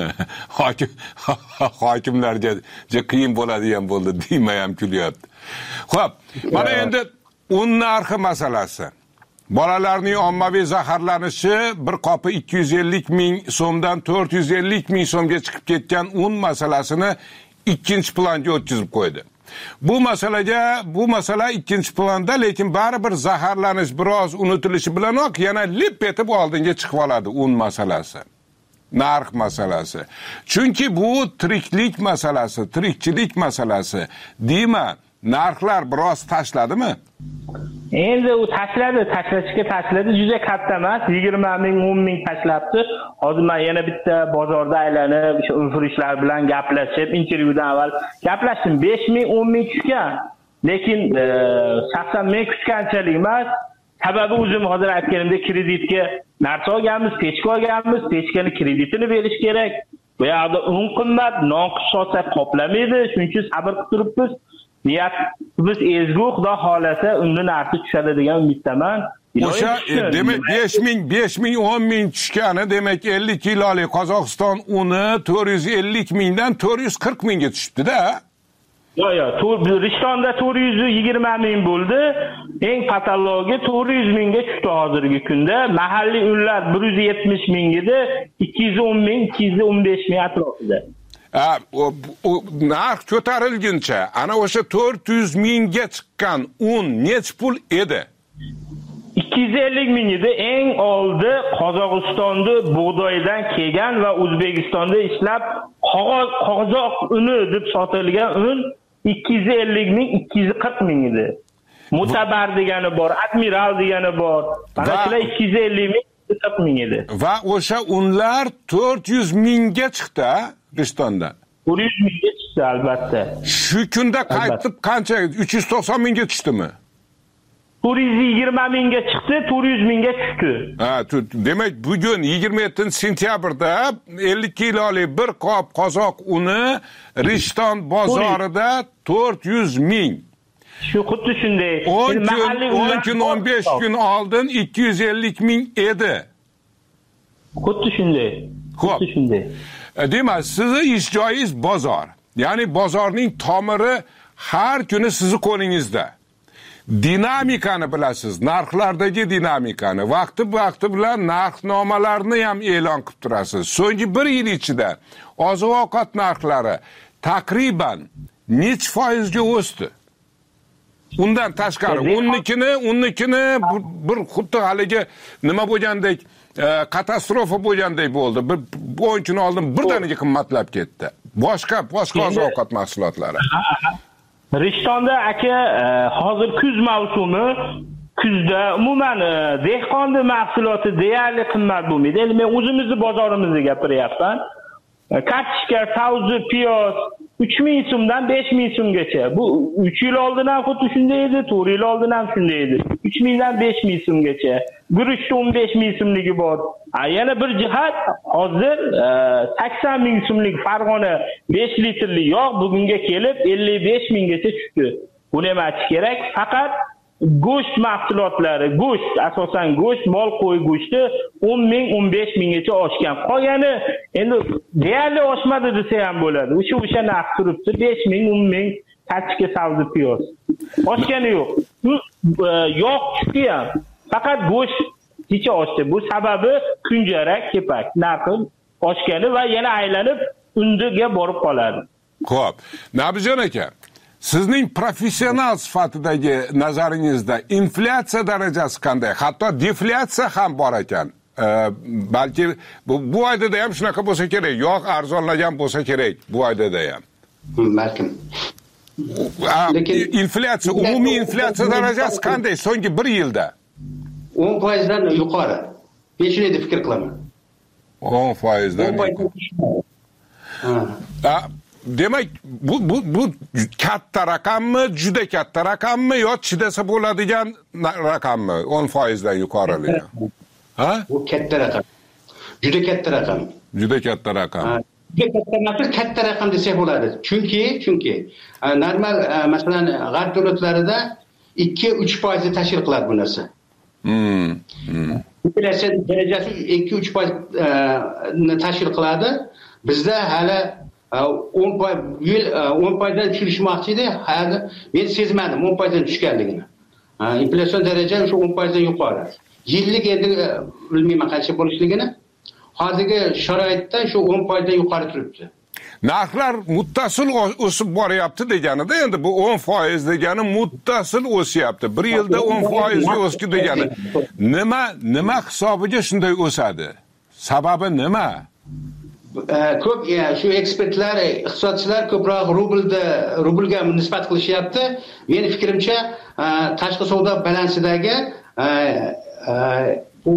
S2: Hokimlarga qiyin bo'ladigan bo'ldi, deyma ham kulyapti. Xo'p, mana endi un narxi masalasi. Bolalarning ommaviy zaharlanishi bir qopi 250 ming so'mdan 450 ming so'mga chiqib ketgan un masalasini ikkinchi planga o'tkazib qo'ydi. Bu masala ikkinchi planda, lekin baribir zaharlanish biroz unutilishi bilanoq yana lip etib oldinga chiqib oladi un masalasi. Narx masalasi. Chunki bu tirikchilik masalasi. Deyma, narxlar biroz tashladimi?
S5: Endi u tashlashga juda katta emas, 20 ming, 10 ming tashlabdi. Hozir men yana bitta bozorda aylanib, o'sha unfurishlar bilan gaplashib, intervyudan avval gaplashdim. 5 ming, 10 ming tushgan. lekin shaxsan men kutganchalik emas. Sababi o'zim hozir aytganimdek kreditga narsa olganmiz, pechka olganmiz, pechkani kreditini berish kerak. Bu yerda un qimmat, non qishloqsa qoplamaydi, shuning uchun sabr qilib turibmiz. Niyatimiz ezgu, Xudo xolasa unda narsa tushadi degan umiddaman.
S2: O'sha demak 5000, 10 ming tushgani, demak 50 kilolik Qozog'iston uni 450 mingdan 440 mingga tushibdi-da.
S5: Yo'q, Rishtonda 420 ming bo'ldi. Eng patologi 400 mingga tushdi hozirgi kunda. Mahalliy unlar 170 ming edi, 210 ming, 215 ming atrofida.
S2: O narx ko'tarilguncha ana o'sha 400 mingga chiqqan un nech pul edi?
S5: 250 ming edi. Eng oldi Qozog'istonda bug'doydan kelgan va O'zbekistonda ishlab qozoq uni deb sotilgan un 250 ming, 240 ming edi. Mutabar degani bor, admiral degani bor. Mana shular 250 ming, 240 ming edi.
S2: Va o'sha unlar 400 mingga chiqdi Rishtonda.
S5: 400 mingga chiqdi albatta.
S2: Shu kunda qaytib qancha? 390 mingga tushdimi?
S5: 420 mingga chiqdi, 400 mingga tushdi.
S2: Demak, bugun 27-sentyabrda 50 kilolik bir qop qozoq uni Rishton bozorida 400 ming.
S5: Shu xuddi shunday.
S2: 10 kun 15 kun oldin 250 ming edi.
S5: Xuddi shunday. Xuddi shunday.
S2: Demak, sizni ish joyingiz bozor. Ya'ni bozorning tomiri har kuni sizning qo'lingizda. Dinamikani bilasiz, narxlardagi dinamikani, vaqti bilan narxnomalarni ham e'lon qilib turasiz. So'nggi 1 yil ichida oziq-ovqat narxlari takriban nech foizga o'sdi? Undan tashqari unnikini bir xuddi haligi nima bo'lgandek, katastrofa bo'lgandek bo'ldi. 10 kun oldin birdaniga qimmatlab ketdi. Boshqa oziq-ovqat mahsulotlari.
S5: Rishtonda aka hozir kuz mavsumi, kuzda umuman dehqonning mahsuloti deyarli qimmat bo'lmaydi. Endi men o'zimizni bozorimizda gapiryapman. Kartoshka, savzi, piyoz 3000 so'mdan 5000 so'mgacha. Bu 3 yil oldin ham xuddi shunday edi, 4 yil oldin ham shunday edi. 3000 dan 5000 so'mgacha. Guruchda 15000 so'mligi bor. Yana bir jihat, hozir 80 ming so'mlik Farg'ona 5 litrli yog' bugunga kelib 55 minggacha tushdi. Buni ham aytish kerak. Faqat go'sht mahsulotlari, asosan go'sht, mol qo'y go'shti 10 ming, 15 minggacha oshgan. Qolgani endi deyarli oshmadi desa ham bo'ladi. O'sha narx turibdi, 5 ming, 10 ming, kartoshka, savzi, piyoz. Oshgani yo'q. Yog' tushdi ham. Faqat go'sht kecha oshdi. Bu sababi kunjarak, kepak narxi oshgani va yana aylanib undiga borib qoladi.
S2: Xo'p, Nabijon aka, sizning professional sifatidagi nazaringizda inflyatsiya darajasi qanday? Hatto deflyatsiya ham bor ekan. Balki bu oyda ham shunaqa bo'lsa kerak, yog' arzonlagan bo'lsa kerak bu oyda ham.
S3: Balkim.
S2: Inflyatsiya, umumiy inflyatsiya darajasi qanday so'nggi 1 yilda?
S3: 10% dan yuqori. Men shunday deb fikr qilaman.
S2: 10% dan demak, bu katta raqammi, juda katta raqammi yo chidasa bo'ladigan raqammi? 10% dan yuqoriligi. Ha?
S3: Bu katta raqam. Juda katta raqam.
S2: Juda katta raqam.
S3: Katta raqam desak bo'ladi. Chunki normal masalan g'arb davlatlarida 2-3% tashkil qiladi bu narsa. Inflyatsiya darajasi 2-3% tashkil qiladi. Bizda hali 10%dan tushirishmoqchi edi. Men sezmadim 10%dan tushganligini. Inflyatsion daraja o'sha 10%dan yuqori. Yillik endi bilmayman qancha bo'lishligini. Hozirgi sharoitda shu 10%dan yuqori turibdi.
S2: Narxlar muttasil o'sib boryapti deganida, endi bu 10% degani muttasil o'syapti. 1 yilda 10% ga o'sdi degani. Nima hisobiga shunday o'sadi? Sababi nima?
S3: Ko'p shu ekspertlar, iqtisodchilar ko'proq rublga nisbat qilishyapti. Mening fikrimcha, tashqi savdo balansidagi bu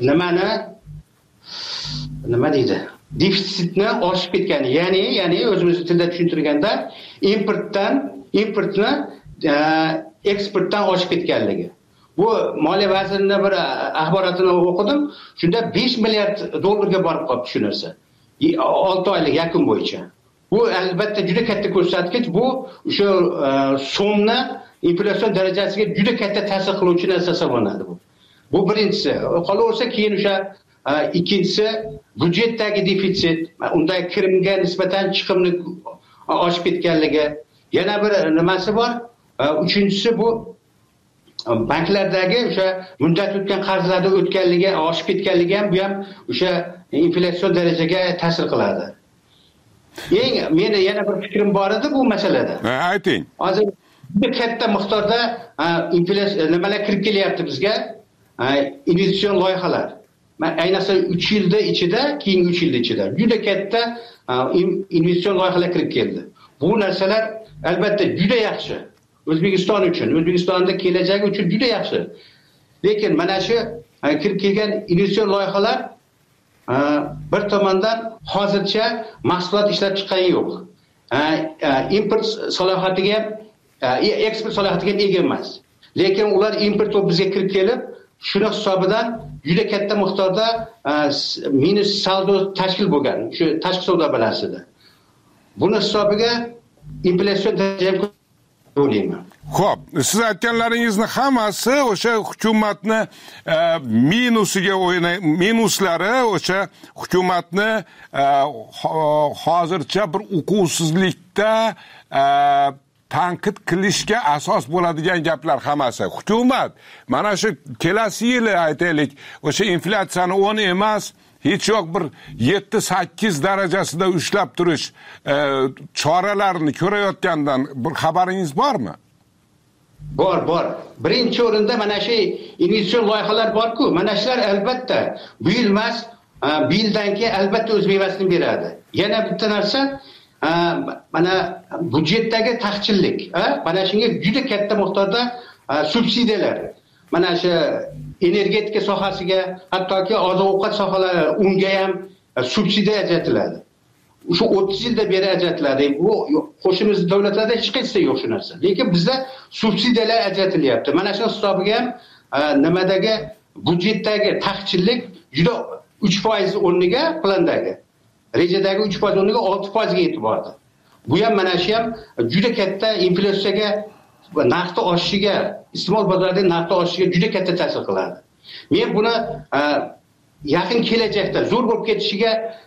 S3: nima deydi? Defitsitni oshib ketgani, ya'ni o'zimiz tilda tushuntirganda importni eksportdan oshib ketganligi. Bu Moliya vazirining bir axborotini o'qidim. Shunda 5 milliard dollarga borib qolibdi shu narsa. 6 oylik yakun bo'yicha. Bu albatta juda katta ko'rsatkich. Bu o'sha so'mni inflyatsion darajasiga juda katta ta'sir qiluvchi narsa hisoblanadi bu. Bu birinchisi. Qolaversa keyin o'sha ikkinchisi budjetdagi defitsit, unda kirimga nisbatan chiqimni oshib ketganligi. Yana bir nimasi bor? Uchinchisi bu banklardagi o'sha muddat o'tgan qarzlarni o'tganligi, oshib ketganligi ham bu ham o'sha inflyatsion darajaga ta'sir qiladi. Meni yana bir fikrim bor edi bu masalada.
S2: Ayting.
S3: Hozir juda katta miqdorda inflyasiya nimalar kirib kelyapti bizga? Investitsion loyihalar. Ayniqsa 3 yilda ichida, keyingi 3 yilda ichida juda katta investitsion loyihalar kirib keldi. Bu narsalar albatta juda yaxshi. O'zbekiston uchun, O'zbekistonda kelajagi uchun juda yaxshi. Lekin mana shu kirib kelgan investitsion loyihalar bir tomondan hozircha mahsulot ishlab chiqqani yo'q. Import salohiyatiga, eksport salohiyatiga ega emas. Lekin ular import bizga kirib kelib, shuni hisobidan juda katta miqdorda minus saldo tashkil bo'lgan, shu tashqi savdo balansida. Buni hisobiga inflyatsion daraja o'ylayman.
S2: Xo'p, siz aytganlaringizni hammasi o'sha hukumatni minuslari o'sha hukumatni hozircha bir uquvsizlikda tanqid qilishga asos bo'ladigan gaplar hammasi. Hukumat mana shu kelasi yili aytaylik, o'sha inflyatsiyani 10 emas, hech yo'q bir 7-8 darajasida ushlab turish choralarini ko'rayotgandan bir xabaringiz bormi?
S3: Bor. Birinchi o'rinda mana shu investitsion loyihalar bor-ku, mana shular albatta bu yil emas, bu yildan keyin albatta o'z mevasini beradi. Yana bitta narsa mana budjetdagi taqchillik, mana shunga juda katta miqdorda subsidiyalar. Mana shu energetika sohasiga, hattoki oziq-ovqat sohalari unga ham subsidiya ajratiladi. Shu 30 yilda beri ajratiladi. Bu qo'shimiz davlatlarda hech qaysida yo'q shu narsa. Lekin bizda subsidiyalar ajratilyapti. Mana shu hisobiga ham nimadagi budjetdagi taqchillik juda 3% o'rniga plandagi rejadagi 3% o'rniga 6% ga yetib bordi. Bu ham mana shu ham juda katta inflyatsiyaga, narxni oshishiga, iste'mol bozoridagi narxni oshishiga juda katta ta'sir qiladi. Men buni yaqin kelajakda zo'r bo'lib ketishiga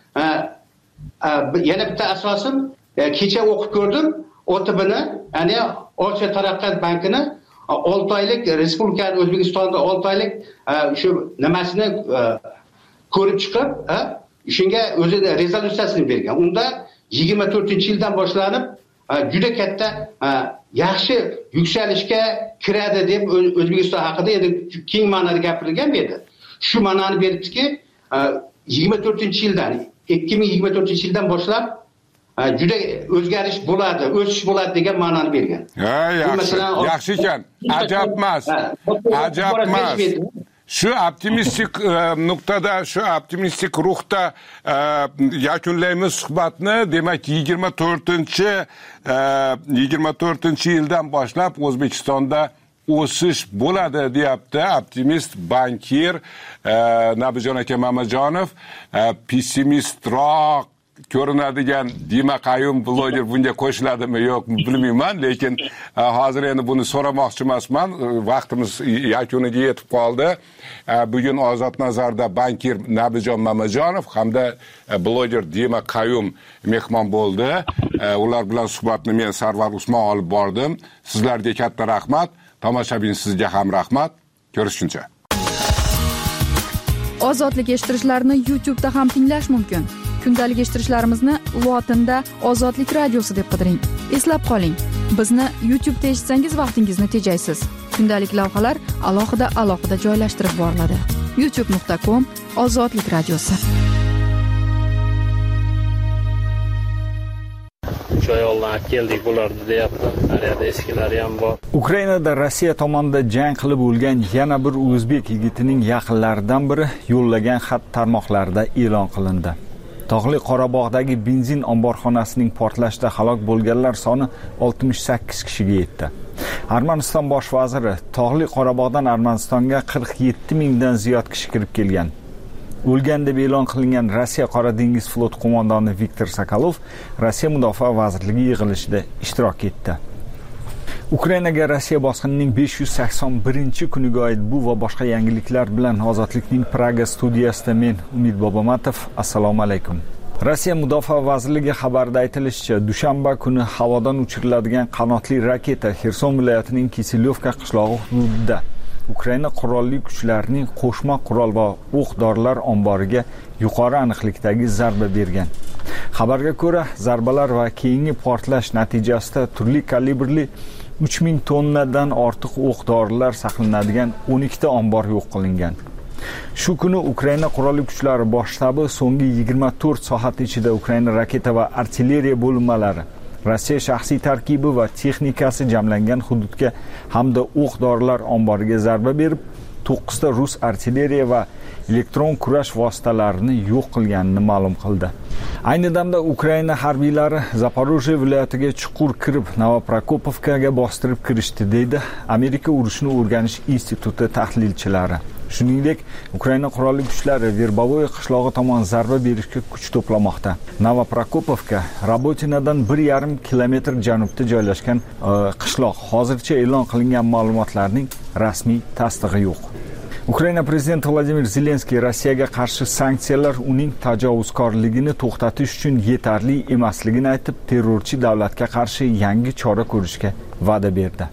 S3: yana bitta asosim, kecha o'qib ko'rdim, OTBni, ya'ni Osiyo taraqqiyot bankini 6 oylik respublikaning O'zbekistonda 6 oylik shu nimasini ko'rib chiqib, shunga o'zi rezolyutsiyasini bergan. Unda 24-yildan boshlanib juda katta yaxshi yuksalishga kiradi deb O'zbekiston haqida endi keng ma'noda gapirilgan edi. Shu ma'noni beribdiki, 2024-yildan boshlab juda o'zgarish bo'ladi, o'sish bo'ladi degan ma'noni bergan.
S2: Yaxshi ekan. Ajab emas. Shu optimistik nuqtada, shu optimistik ruhda yakunlaymiz suhbatni. Demak, 24-yildan boshlab O'zbekistonda o'sish bo'ladi deyapti optimist bankir Nabijon aka Mamajonov. Pessimistroq ko'rinadigan Dima Qayum bloger bunga qo'shiladimi yo'qmi bilmayman, lekin hozir endi buni so'ramoqchi emasman. Vaqtimiz yakuniga yetib qoldi. Bugun Ozod nazarda bankir Nabijon Mamajonov hamda bloger Dima Qayum mehmon bo'ldi. Ular bilan suhbatni men Sarvar Usmon olib bordim. Sizlarga katta rahmat. Tomoshabin sizga ham rahmat. Ko'rishguncha.
S11: Ozodlik eshittirishlarni YouTube'da ham tinglash mumkin. Kundalik eshittirishlarimizni lotinda Ozodlik radiosi deb qidiring. Eslab qoling, bizni YouTube'da eshitsangiz vaqtingizni tejaysiz. Kundalik lavhalar alohida joylashtirib boriladi. youtube.com Ozodlik radiosi.
S9: Joyoldan keldik bularni deyapti. Ariyada eskilari ham bor.
S4: Ukrainada Rossiya tomonidan jang qilib o'lgan yana bir o'zbek yigitining yaqinlaridan biri yo'llagan xat tarmoqlarida e'lon qilindi. Tog'li Qorabog'dagi benzin omborxonasining portlashida halok bo'lganlar soni 68 kishiga yetdi. Armaniston bosh vaziri Tog'li Qorabog'dan Armanistonga 47 mingdan ziyod kishi kirib kelgan. O'lgan deb e'lon qilingan Rossiya Qora dengiz floti qo'mondoni Viktor Sokolov Rossiya Mudofaa vazirligi yig'ilishida ishtirok etdi. Ukrainaga Rossiya bosqinining 581-kuniga oid bu va boshqa yangiliklar bilan Ozodlikning Praga studiyasida men Umid Bobomatov. Assalomu alaykum. Rossiya Mudofaa vazirligi xabarida aytilishicha, dushanba kuni havodan uchiriladigan qanotli raketa Xerson viloyatining Kisilyovka qishlog'i hududida Ukraina qurolli kuchlarining qo'shma qurol va o'q-dorilar omboriga yuqori aniqlikdagi zarba bergan. Xabarga ko'ra, zarbalar va keyingi portlash natijasida turli kalibrli 3000 tonnadan ortiq o'q-dorilar saqlanadigan 12 ta ombor yo'q qilingan. Shu kuni Ukraina qurolli kuchlari bosh shtabi so'nggi 24 soat ichida Ukraina raketa va artilleriya bo'linmalari, Rossiya shaxsiy tarkibi va texnikasi jamlangan hududga hamda o'q-dorilar omboriga zarba berib, 9 ta rus artilleriya va elektron kurash vositalarini yo'q qilganini ma'lum qildi. Ayni damda Ukraina harbiylari Zaporojye viloyatiga chuqur kirib, Novoprokopovkaga bostirib kirishdi, deydi Amerika urushni o'rganish instituti tahlilchilari. Shuningdek, Ukraina qurolli kuchlari Verbovoy qishlog'i tomon zarba berishga kuch to'plamoqda. Novoprokopovka Rabotinadan 1,5 kilometr janubda joylashgan qishloq. Hozircha e'lon qilingan ma'lumotlarning rasmiy tasdig'i yo'q. Ukraina prezidenti Vladimir Zelenskiy Rossiyaga qarshi sanksiyalar uning tajovuzkorligini to'xtatish uchun yetarli emasligini aytib, terrorchi davlatga qarshi yangi chora ko'rishga va'da berdi.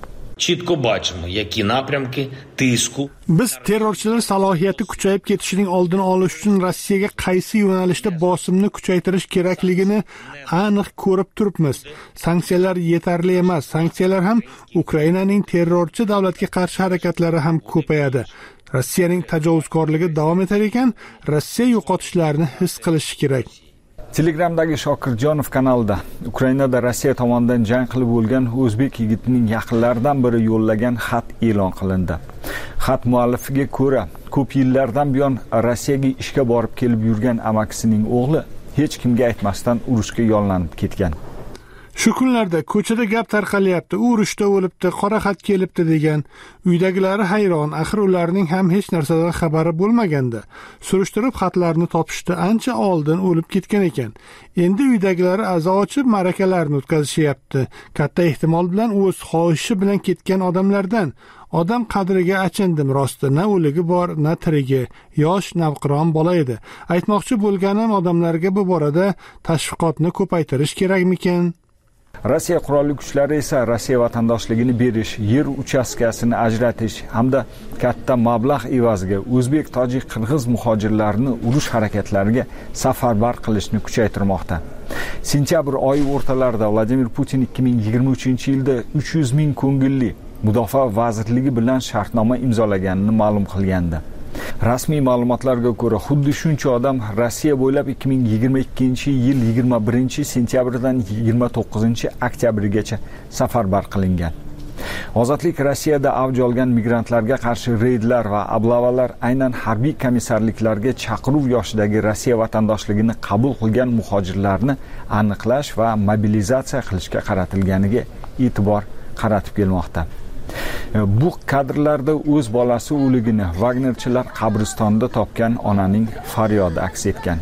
S1: Biz terrorchilar salohiyati kuchayib ketishining oldini olish uchun Rossiyaga qaysi yo'nalishda bosimni kuchaytirish kerakligini aniq ko'rib turibmiz. Sanksiyalar yetarli emas. Sanksiyalar ham Ukrainaning terrorchi davlatga qarshi harakatlari ham ko'payadi. Rossiyaning tajovuzkorligi davom etar ekan, Rossiya yo'qotishlarni his qilishi kerak.
S4: Telegramdagi Shokirjonov kanalida Ukrainada Rossiya tomonidan jang qilib o'lgan o'zbek yigitining yaqinlaridan biri yo'llagan xat e'lon qilindi. Xat muallifiga ko'ra, ko'p yillardan buyon Rossiyaga ishga borib kelib yurgan amakisining o'g'li hech kimga aytmasdan urushga yollanib ketgan.
S1: Shu kunlarda ko'chada gap tarqalyapti, u urushda o'libdi, qora xat kelibdi degan. Uydagilari hayron, axir ularning ham hech narsadan xabari bo'lmaganda. Surishtirib xatlarni topishdi, ancha oldin o'lib ketgan ekan. Endi uydagilari azo ochib ma'rakalarni o'tkazishyapti. Katta ehtimol bilan o'z xohishi bilan ketgan odamlardan. Odam qadriga achindim rosti, na o'ligi bor, na tirigi, yosh navqiron bola edi. Aytmoqchi bo'lganim, odamlarga bu borada tashviqotni ko'paytirish kerakmikan?
S4: Rossiya qurolli kuchlari esa Rossiya vatandoshligini berish, yer uchastkasini ajratish hamda katta mablag' evaziga o'zbek, tojik, qirg'iz muhojirlarini urush harakatlariga safarbar qilishni kuchaytirmoqda. Sentyabr oyi o'rtalarida Vladimir Putin 2023-yilda 300 ming ko'ngilli Mudofaa vazirligi bilan shartnoma imzolaganini ma'lum qilgandi. Rasmiy ma'lumotlarga ko'ra, xuddi shuncha odam Rossiya bo'ylab 2022-yil 21-sentyabrdan 29-oktyabrigacha safarbar qilingan. Ozodlik Rossiyada avj olgan migrantlarga qarshi reydlar va ablavalar aynan harbiy komissarliklarga chaqiruv yoshidagi Rossiya vatandoshligini qabul qilgan muhojirlarni aniqlash va mobilizatsiya qilishga qaratilganiga e'tibor qaratib kelmoqda. Bu kadrlarda o'z bolasi o'ligini Wagnerchilar qabristonida topgan onaning faryodi aks etgan.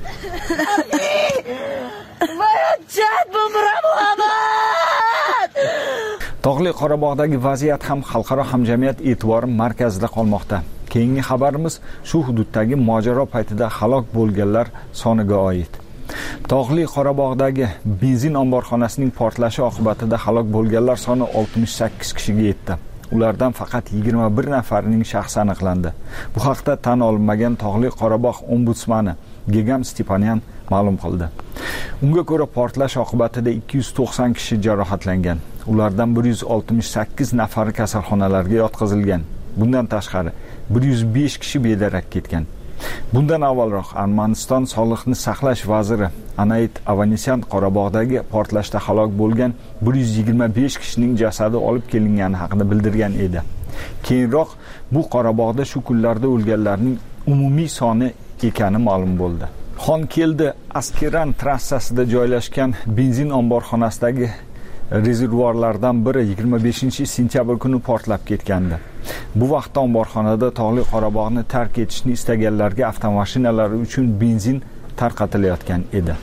S4: Tog'li Qorabog'dagi vaziyat ham xalqaro hamjamiyat e'tibori markazida qolmoqda. Keyingi xabarimiz shu hududdagi mojaro paytida halok bo'lganlar soniga oid. Tog'li Qorabog'dagi benzin omborxonasining portlashi oqibatida halok bo'lganlar soni 68 kishiga yetdi. Ulardan faqat 21 nafarining shaxsi aniqlandi. Bu haqda tan olinmagan Tog'li Qorabog' ombudsmani Gegam Stepanyan ma'lum qildi. Unga ko'ra portlash oqibatida 290 kishi jarohatlangan. Ulardan 168 nafari kasalxonalarga yotqizilgan. Bundan tashqari 105 kishi bedarak ketgan. Bundan avvalroq Armaniston sog'liqni saqlash vaziri Anait Avanesyan Qorabog'dagi portlashda halok bo'lgan 125 kishining jasadi olib kelingani haqida bildirgan edi. Keyinroq bu Qorabog'da shu kunlarda o'lganlarning umumiy soni ekani ma'lum bo'ldi. Xonkeldi Askeran trassasida joylashgan benzin omborxonasidagi rezervuarlardan biri 25-sentyabr kuni portlab ketgandi. Bu vaqtda omborxonada Tog'li Qorabog'ni tark etishni istaganlarga avtomashinalari uchun benzin tarqatilayotgan edi.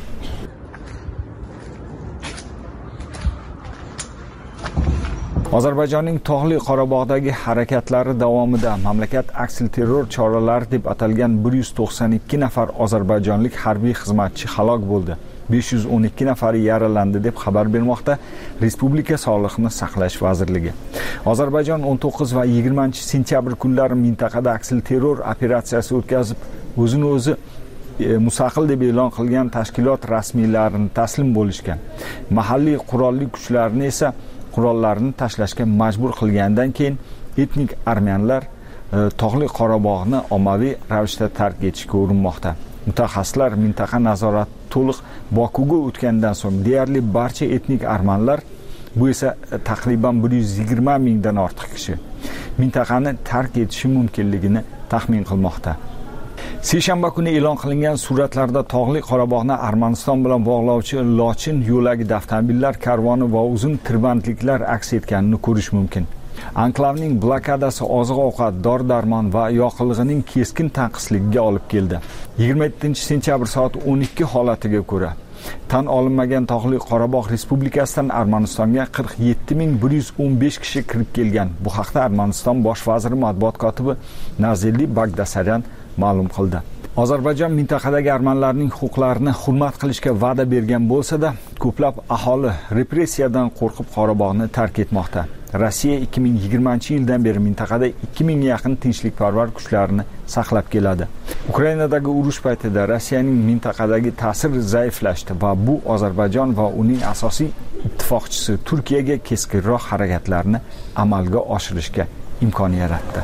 S4: Ozarbayjonning Tog'li Qorabog'dagi harakatlari davomida mamlakat aksilterror choralari deb atalgan 192 nafar ozarbayjonlik harbiy xizmatchi halok bo'ldi. 512 nafari yaralandi deb xabar bermoqda Respublika Sog'liqni saqlash vazirligi. Ozarbayjon 19 va 20-sentyabr kunlari mintaqada aksilterror operatsiyasi o'tkazib, o'zini o'zi mustaqil deb e'lon qilgan tashkilot rasmiylarini taslim bo'lishgan. Mahalliy qurolli kuchlarni esa qurollarini tashlashga majbur qilgandan keyin etnik armiyanlar Tog'li Qorabog'ni ommaviy ravishda tark etishga urinmoqda. Mutaxassislar mintaqa nazorati to'liq Bokuga o'tgandan so'ng deyarli barcha etnik armanlar, bu esa taqriban 120 mingdan ortiq kishi mintaqani tark etishi mumkinligini taxmin qilmoqda. Seshanba kuni e'lon qilingan suratlarda Tog'li Qorabog'ni Armaniston bilan bog'lovchi Lochin yo'lagida avtomobillar karvoni va uzun tirbandliklar aks etganini ko'rish mumkin. Anklavning blokadasi oziq-ovqat, dori-darmon va yoqilg'ining keskin tanqisligiga olib keldi. 27-sentyabr soat 12 holatiga ko'ra tan olinmagan Tog'li Qorabog' Respublikasidan Armanistonga 47115 kishi kirib kelgan. Bu haqda Armaniston bosh vaziri matbuot kotibi Nazeli Bagdasaryan ma'lum qildi. Ozarbayjon mintaqadagi armanlarning huquqlarini hurmat qilishga va'da bergan bo'lsa-da, ko'plab aholi repressiyadan qo'rqib Qorabog'ni tark etmoqda. Rossiya 2020-yildan beri mintaqada 2000 ga yaqin tinchlikparvar kuchlarini saqlab keladi. Ukrainadagi urush paytida Rossiyaning mintaqadagi ta'siri zaiflashdi va bu Ozarbayjon va uning asosiy ittifoqchisi Turkiyaga keskinroq harakatlarni amalga oshirishga imkon yaratdi.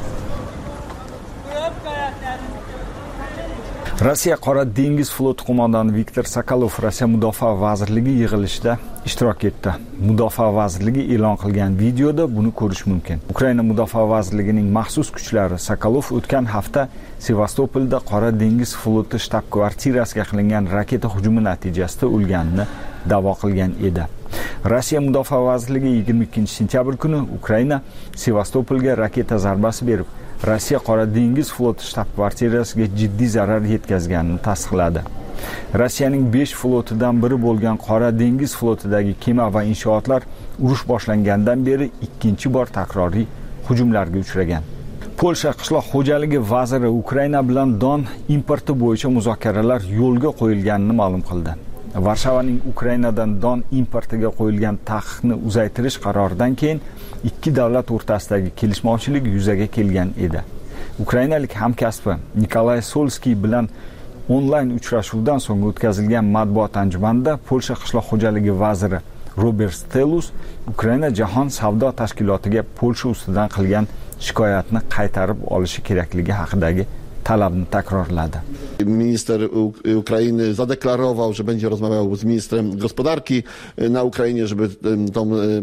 S4: Rossiya Qora dengiz floti qo'mondoni Viktor Sokolov Rossiya Mudofaa vazirligi yig'ilishida ishtirok etdi. Mudofaa vazirligi e'lon qilgan videoda buni ko'rish mumkin. Ukraina Mudofaa vazirligining maxsus kuchlari Sokolov o'tgan hafta Sevastopolda Qora dengiz floti shtab-kvartirasiga qilingan raketa hujumi natijasida o'lganini da'vo qilgan edi. Rossiya Mudofaa vazirligi 22-sentyabr kuni Ukraina Sevastopolga raketa zarbasi berib, Rossiya Qora dengiz floti shtab-kvartirasiga jiddiy zarar yetkazganini tasdiqladi. Rossiyaning 5 flotidan biri bo'lgan Qora dengiz flotidagi kema va inshootlar urush boshlangandan beri ikkinchi bor takroriy hujumlarga uchragan. Polsha qishloq xo'jaligi vaziri Ukraina bilan don importi bo'yicha muzokaralar yo'lga qo'yilganini ma'lum qildi. Varshavaning Ukrainadan don importiga qo'yilgan taqiqni uzaytirish qaroridan keyin ikki davlat o'rtasidagi kelishmovchilik yuzaga kelgan edi. Ukrainalik hamkasbi Nikolay Solskiy bilan onlayn uchrashuvdan so'ng o'tkazilgan matbuot anjumanida Polsha qishloq xo'jaligi vaziri Robert Stelus Ukraina jahon savdo tashkilotiga Polsha ustidan qilgan shikoyatni qaytarib olishi kerakligi haqidagi talabni takrorladi.
S12: Minister Ukrainy zadeklarował, że będzie rozmawiał z ministrem gospodarki na Ukrainie, żeby tą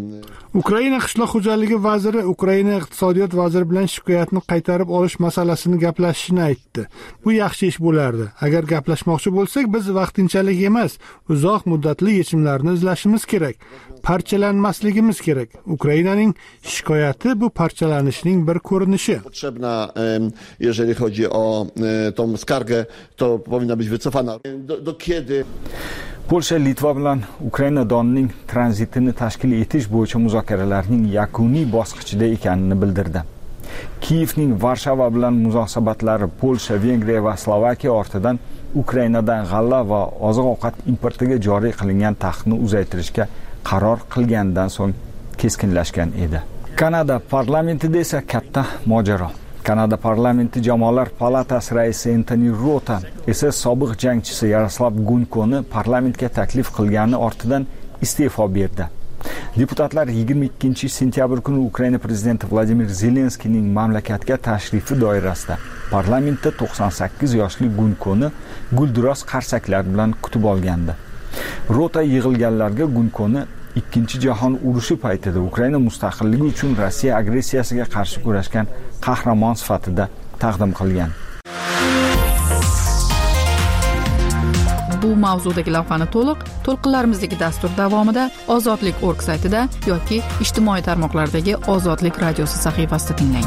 S1: Ukraina qishloq xo'jaligi vaziri Ukraina iqtisodiyot vaziri bilan shikoyatni qaytarib olish masalasini gaplashishini aytdi. Bu yaxshi ish bo'lardi. Agar gaplashmoqchi bo'lsak, biz vaqtinchalik emas, uzoq muddatli yechimlarni izlashimiz kerak. Parchalanmasligimiz kerak. Ukrainaning shikoyati bu parchalanishning bir ko'rinishi.
S12: Potrzebna, jeżeli chodzi o tą skargę, to powinna być wycofana. Do kiedy?
S4: Polsha Litva bilan Ukraina donining tranzitini tashkil etish bo'yicha muzokaralarning yakuniy bosqichida ekanini bildirdi. Kiyevning Varshava bilan munosabatlari Polsha, Vengriya va Slovakiya ortidan Ukrainadan g'alla va oziq-ovqat importiga joriy qilingan taqiqni uzaytirishga qaror qilgandan so'ng keskinlashgan edi. Kanada parlamentida esa katta mojaro. Kanada parlamenti jamoalar palatasi raisi Anthony Rota esa sobiq jangchisi Yaroslav Gunkoni parlamentga taklif qilgani ortidan iste'fo berdi. Deputatlar 22-sentyabr kuni Ukraina prezidenti Vladimir Zelenskiyning mamlakatga tashrifi doirasida parlamentda 98 yoshli Gunkoni gulduros qarsaklar bilan kutib olgandi. Rota yig'ilganlarga Gunkoni Ikkinchi jahon urushi paytida Ukraina mustaqilligi uchun Rossiya agressiyasiga qarshi kurashgan qahramon sifatida taqdim qilgan.
S11: Bu mavzudagi lavhani to'lqinlarimizdagi dastur davomida Ozodlik.org saytida yoki ijtimoiy tarmoqlardagi Ozodlik radiosi sahifasida tinglang.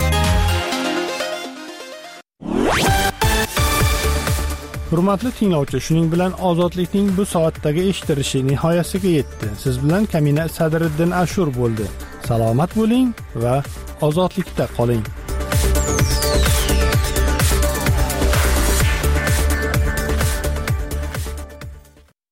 S1: Hurmatli tinglovchi, shuning bilan Ozodlikning bu soatdagi eshitilishi nihoyasiga yetdi. Siz bilan Kamina Sadriddin Ashur bo'ldi. Salomat bo'ling va ozodlikda qoling.